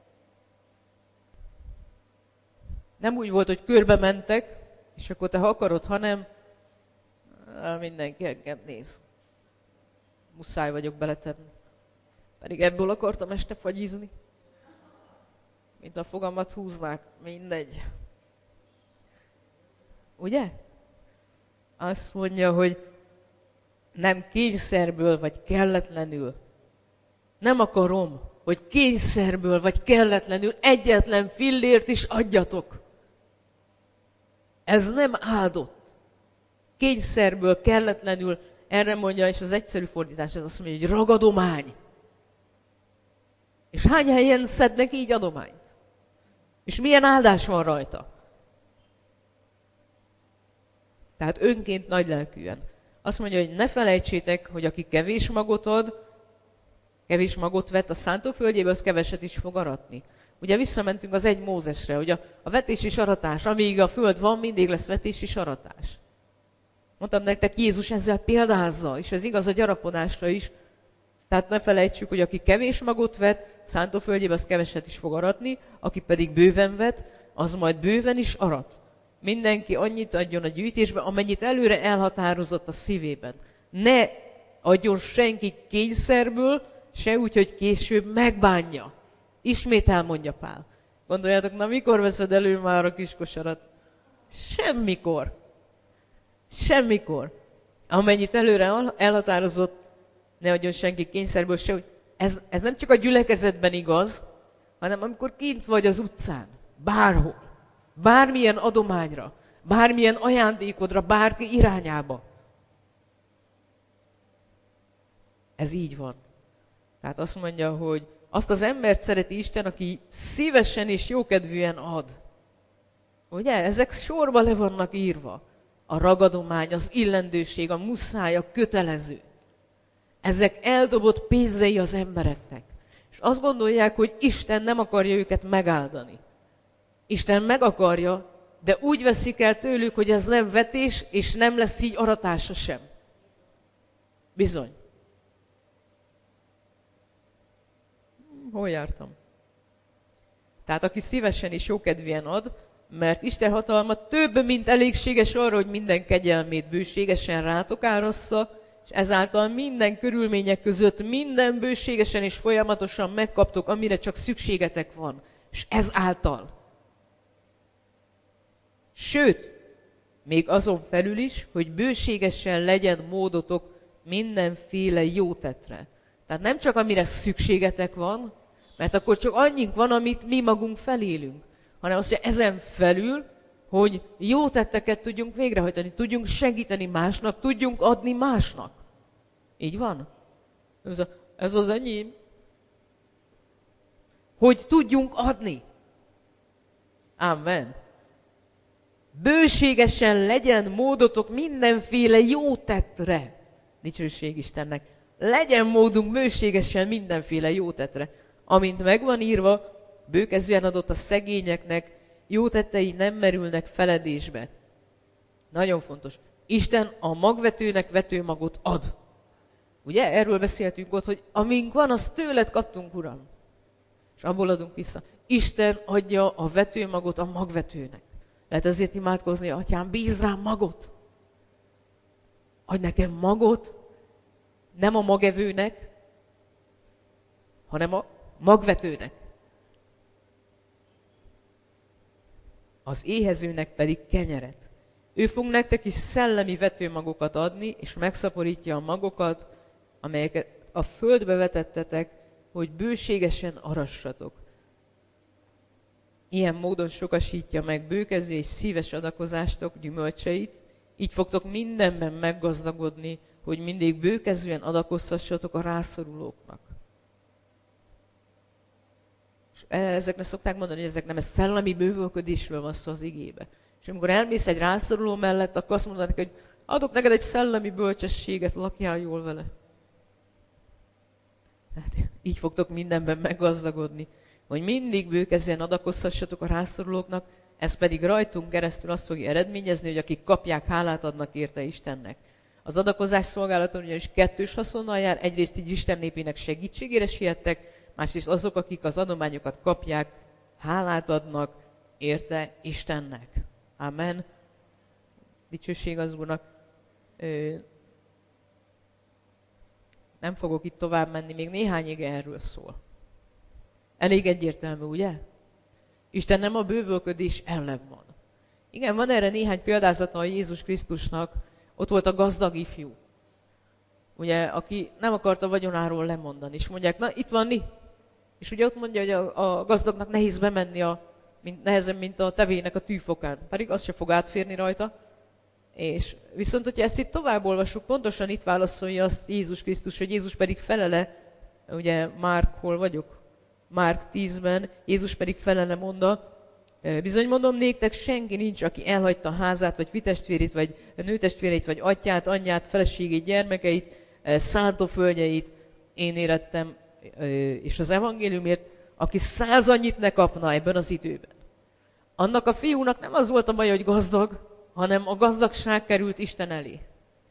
Speaker 1: Nem úgy volt, hogy körbe mentek, és akkor te ha akarod, hanem mindenki engem néz. Muszáj vagyok beletenni. Pedig ebből akartam este fagyizni. Mint a fogamat húznák, mindegy. Ugye? Azt mondja, hogy nem kényszerből vagy kelletlenül. Nem akarom, hogy kényszerből vagy kelletlenül egyetlen fillért is adjatok. Ez nem áldott. Kényszerből, kelletlenül, erre mondja, és az egyszerű fordítás az azt mondja, hogy ragadomány. És hány helyen szednek így adományt? És milyen áldás van rajta? Tehát önként nagylelkűen. Azt mondja, hogy ne felejtsétek, hogy aki kevés magot ad, kevés magot vett a szántóföldjébe, az keveset is fog aratni. Ugye visszamentünk az 1 Mózesre, hogy a vetés és aratás, amíg a föld van, mindig lesz vetés és aratás. Mondtam nektek, Jézus ezzel példázza, és ez igaz a gyarapodásra is. Tehát ne felejtsük, hogy aki kevés magot vett, szántóföldjébe, az keveset is fog aratni, aki pedig bőven vett, az majd bőven is arat. Mindenki annyit adjon a gyűjtésbe, amennyit előre elhatározott a szívében. Ne adjon senki kényszerből, se úgy, hogy később megbánja. Ismét elmondja Pál. Gondoljátok, na mikor veszed elő már a kis kosarat? Semmikor. Semmikor. Amennyit előre elhatározott, ne adjon senki kényszerből se, hogy ez nem csak a gyülekezetben igaz, hanem amikor kint vagy az utcán, bárhol. Bármilyen adományra, bármilyen ajándékodra, bárki irányába. Ez így van. Tehát azt mondja, hogy azt az embert szereti Isten, aki szívesen és jókedvűen ad. Ugye? Ezek sorba le vannak írva. A ragadomány, az illendőség, a muszáj, a kötelező. Ezek eldobott pénzei az embereknek. És azt gondolják, hogy Isten nem akarja őket megáldani. Isten meg akarja, de úgy veszik el tőlük, hogy ez nem vetés, és nem lesz így aratása sem. Bizony. Hol jártam? Tehát aki szívesen és jókedvűen ad, mert Isten hatalma több, mint elégséges arra, hogy minden kegyelmét bőségesen rátok árassza, és ezáltal minden körülmények között minden bőségesen és folyamatosan megkaptok, amire csak szükségetek van. És ezáltal. Sőt, még azon felül is, hogy bőségesen legyen módotok mindenféle jó tettre. Tehát nem csak amire szükségetek van, mert akkor csak annyink van, amit mi magunk felélünk, hanem azt, hogy ezen felül, hogy jó tetteket tudjunk végrehajtani, tudjunk segíteni másnak, tudjunk adni másnak. Így van? Ez az enyém. Hogy tudjunk adni. Amen. Bőségesen legyen módotok mindenféle jó tettre. Dicsőség Istennek. Legyen módunk bőségesen mindenféle jó tettre. Amint megvan írva, bőkezűen adott a szegényeknek, jó tettei nem merülnek feledésbe. Nagyon fontos. Isten a magvetőnek vetőmagot ad. Ugye? Erről beszéltünk ott, hogy amink van, azt tőled kaptunk, Uram. És abból adunk vissza. Isten adja a vetőmagot a magvetőnek. Lehet ezért imádkozni, Atyám, bízz rám magot. Adj nekem magot, nem a magevőnek, hanem a magvetőnek. Az éhezőnek pedig kenyeret. Ő fog nektek is szellemi vetőmagokat adni, és megszaporítja a magokat, amelyeket a földbe vetettetek, hogy bőségesen arassatok. Ilyen módon sokasítja meg bőkező és szíves adakozástok gyümölcseit, így fogtok mindenben meggazdagodni, hogy mindig bőkezően adakoztassatok a rászorulóknak. És ezeknek szokták mondani, hogy ezek nem, ez szellemi bővölködésről van szó az igébe. És amikor elmész egy rászoruló mellett, akkor azt mondanak, hogy adok neked egy szellemi bölcsességet, lakjál jól vele. Tehát így fogtok mindenben meggazdagodni, hogy mindig bőkezően adakoztassatok a rászorulóknak, ez pedig rajtunk keresztül azt fogja eredményezni, hogy akik kapják, hálát adnak érte Istennek. Az adakozás szolgálaton ugyanis kettős haszonnal jár, egyrészt így Isten népének segítségére siettek, másrészt azok, akik az adományokat kapják, hálát adnak érte Istennek. Amen. Dicsőség az Úrnak. Nem fogok itt tovább menni, még néhány ige erről szól. Elég egyértelmű, ugye? Isten nem a bővölködés ellen van. Igen, van erre néhány példázata a Jézus Krisztusnak. Ott volt a gazdag ifjú, ugye, aki nem akarta vagyonáról lemondani, és mondják, na itt van mi? És ugye ott mondja, hogy a gazdagnak nehéz bemenni, nehezebb, mint a tevének a tűfokán, pedig az se fog átférni rajta. És viszont, hogyha ezt itt tovább olvassuk, pontosan itt válaszolja azt Jézus Krisztus, hogy Jézus pedig felele, ugye Márk, hol vagyok? Márk 10-ben, Jézus pedig felele mondta, bizony mondom néktek, senki nincs, aki elhagyta a házát, vagy fitestvérét, vagy nőtestvérét, vagy atyát, anyját, feleségét, gyermekeit, szántóföldjeit, én érettem, és az evangéliumért, aki 100 annyit ne kapna ebben az időben. Annak a fiúnak nem az volt a baj, hogy gazdag, hanem a gazdagság került Isten elé.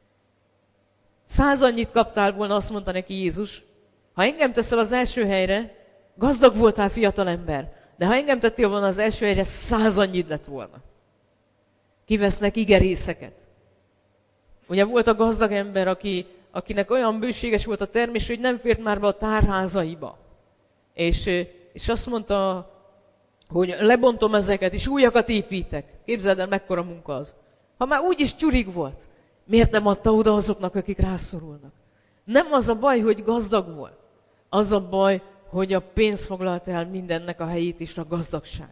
Speaker 1: 100 annyit kaptál volna, azt mondta neki Jézus, ha engem teszel az első helyre, gazdag voltál, fiatalember, de ha engem tettél volna az első helyre, 100 annyit lett volna. Kivesznek igerészeket. Ugye volt a gazdag ember, akinek olyan bőséges volt a termés, hogy nem fért már be a tárházaiba. És azt mondta, hogy lebontom ezeket, és újakat építek. Képzeld el, mekkora munka az. Ha már úgyis csürig volt, miért nem adta oda azoknak, akik rászorulnak? Nem az a baj, hogy gazdag volt. Az a baj, hogy a pénz foglalt el mindennek a helyét is, a gazdagság.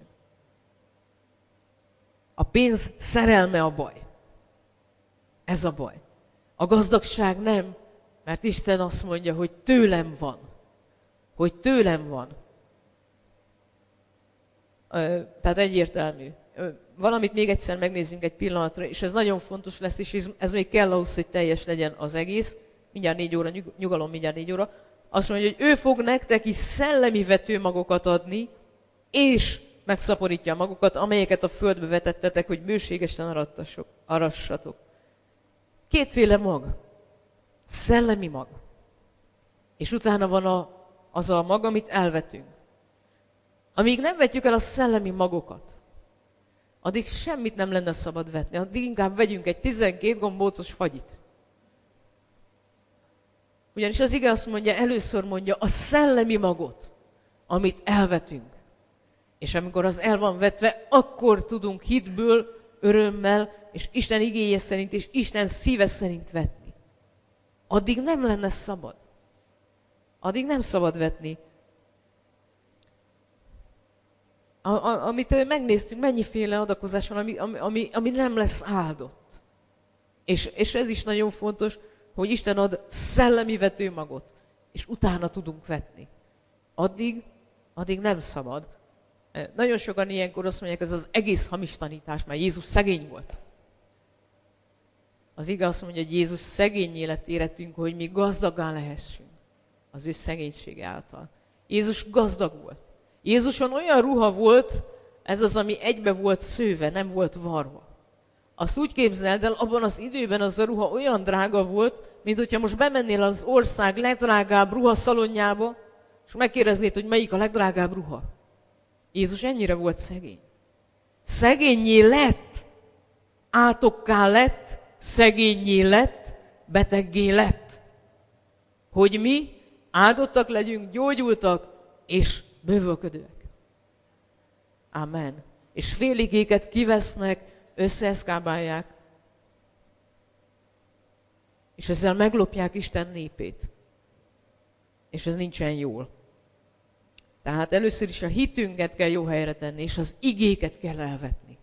Speaker 1: A pénz szerelme a baj. Ez a baj. A gazdagság nem, mert Isten azt mondja, hogy tőlem van. Hogy tőlem van. Tehát egyértelmű. Valamit még egyszer megnézzünk egy pillanatra, és ez nagyon fontos lesz, és ez még kell ahhoz, hogy teljes legyen az egész. Mindjárt 4 óra, nyugalom, mindjárt 4 óra. azt mondja, hogy ő fog nektek is szellemi vetőmagokat adni, és megszaporítja a magokat, amelyeket a földbe vetettetek, hogy bőségesen arassatok. Kétféle mag. Szellemi mag. És utána van az a mag, amit elvetünk. Amíg nem vetjük el a szellemi magokat, addig semmit nem lenne szabad vetni. Addig inkább vegyünk egy 12 gombócos fagyit. Ugyanis az ige azt mondja, először mondja a szellemi magot, amit elvetünk. És amikor az el van vetve, akkor tudunk hitből, örömmel, és Isten igéje szerint, és Isten szíve szerint vetni. Addig nem lenne szabad. Addig nem szabad vetni. Amit megnéztünk, mennyiféle adakozás van, ami nem lesz áldott. És ez is nagyon fontos, hogy Isten ad szellemi vetőmagot, és utána tudunk vetni. Addig nem szabad. Nagyon sokan ilyenkor azt mondják, ez az egész hamis tanítás, mert Jézus szegény volt. Az ige azt mondja, hogy Jézus szegény életére tűnt, hogy mi gazdaggá lehessünk az ő szegénysége által. Jézus gazdag volt. Jézuson olyan ruha volt, ez az, ami egybe volt szőve, nem volt varva. Azt úgy képzeld el, abban az időben az a ruha olyan drága volt, mint hogyha most bemennél az ország legdrágább ruhaszalonjába, és megkérdeznéd, hogy melyik a legdrágább ruha. Jézus ennyire volt szegény. Szegénnyé lett, átokká lett, szegénnyé lett, beteggé lett. Hogy mi áldottak legyünk, gyógyultak és bővölködőek. Amen. És féligéket kivesznek, összeeszkábálják, és ezzel meglopják Isten népét. És ez nincsen jól. Tehát először is a hitünket kell jó helyre tenni, és az igéket kell elvetni.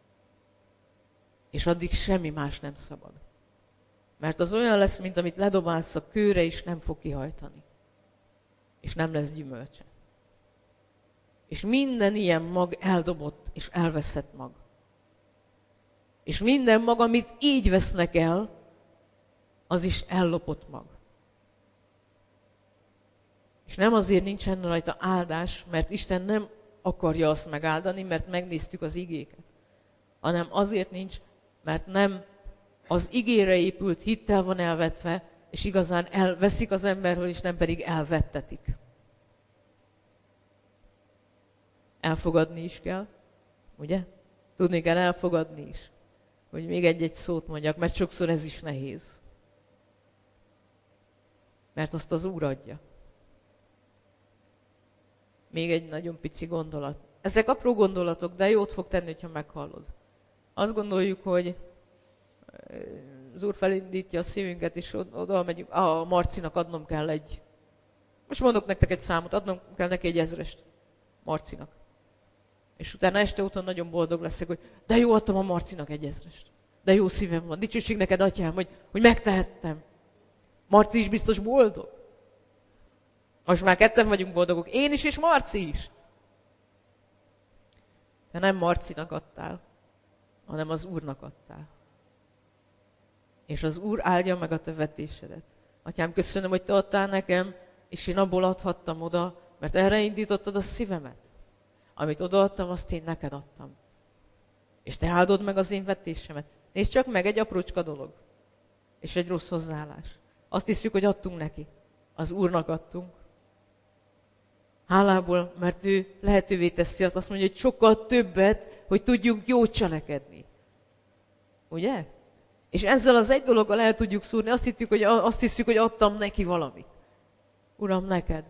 Speaker 1: És addig semmi más nem szabad. Mert az olyan lesz, mint amit ledobálsz a kőre, és nem fog kihajtani. És nem lesz gyümölcse. És minden ilyen mag eldobott és elveszett mag. És minden mag, amit így vesznek el, az is ellopott mag. És nem azért nincsen rajta áldás, mert Isten nem akarja azt megáldani, mert megnéztük az igéket, hanem azért nincs, mert nem az igére épült hittel van elvetve, és igazán elveszik az emberről, és nem pedig elvettetik. Elfogadni is kell, ugye? Tudni kell elfogadni is, hogy még egy-egy szót mondjak, mert sokszor ez is nehéz. Mert azt az Úr adja. Még egy nagyon pici gondolat. Ezek apró gondolatok, de jót fog tenni, ha meghallod. Azt gondoljuk, hogy az Úr felindítja a szívünket, és oda megyünk, a Marcinak adnom kell egy... Most mondok nektek egy számot, adnom kell neki egy 1000-est. Marcinak. És utána este után nagyon boldog leszek, hogy de jó, adtam a Marcinak egy 1000-est. De jó szívem van. Dicsőség neked, atyám, hogy megtehettem. Marci is biztos boldog. Most már ketten vagyunk boldogok. Én is, és Marci is. De nem Marcinak adtál, hanem az Úrnak adtál. És az Úr áldja meg a te vetésedet. Atyám, köszönöm, hogy te adtál nekem, és én abból adhattam oda, mert erre indítottad a szívemet. Amit odaadtam, azt én neked adtam. És te áldod meg az én vetésemet. Nézd csak meg, egy aprócska dolog. És egy rossz hozzáállás. Azt hiszük, hogy adtunk neki. Az Úrnak adtunk. Hálából, mert ő lehetővé teszi azt mondja, hogy sokkal többet, hogy tudjunk jót cselekedni. Ugye? És ezzel az egy dologgal el tudjuk szúrni, azt hiszük, hogy adtam neki valamit. Uram, neked.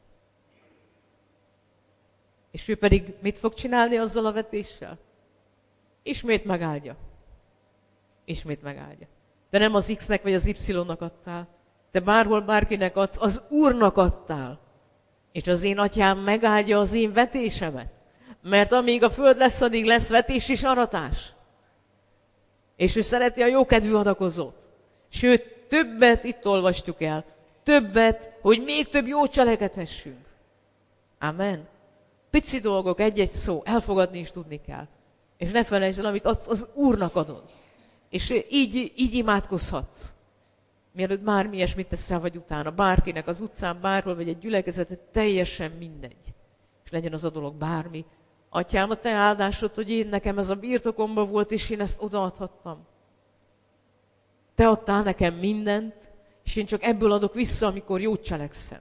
Speaker 1: És ő pedig mit fog csinálni azzal a vetéssel? Ismét megáldja. Ismét megáldja. De nem az X-nek vagy az Y-nak adtál. Te bárhol bárkinek adsz, az Úrnak adtál. És az én atyám megáldja az én vetésemet. Mert amíg a föld lesz, addig lesz vetés és aratás. És ő szereti a jókedvű adakozót. Sőt, többet, itt olvastuk el, többet, hogy még több jót cselekedhessünk. Amen. Pici dolgok, egy-egy szó, elfogadni is tudni kell. És ne felejtsd el, amit az Úrnak adod. És így imádkozhatsz. Mielőtt bármi ilyesmit teszel, vagy utána, bárkinek az utcán, bárhol, vagy egy gyülekezetben, teljesen mindegy. És legyen az a dolog bármi. Atyám, a te áldásod, hogy én nekem ez a birtokomban volt, és én ezt odaadhattam. Te adtál nekem mindent, és én csak ebből adok vissza, amikor jót cselekszem.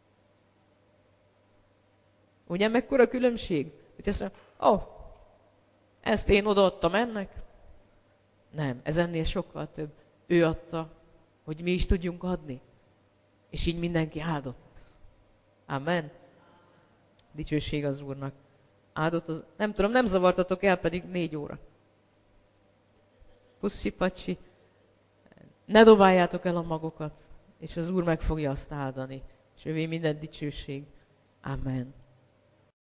Speaker 1: Ugye mekkora különbség? Hogy azt mondja, ezt én odaadtam ennek? Nem, ez ennél sokkal több. Ő adta, hogy mi is tudjunk adni. És így mindenki áldott lesz. Amen. Dicsőség az Úrnak. Áldott az... Nem tudom, nem zavartatok el, pedig 4 óra. Pussi, pacsi. Ne dobáljátok el a magokat, és az Úr meg fogja azt áldani. És ővé minden dicsőség. Amen.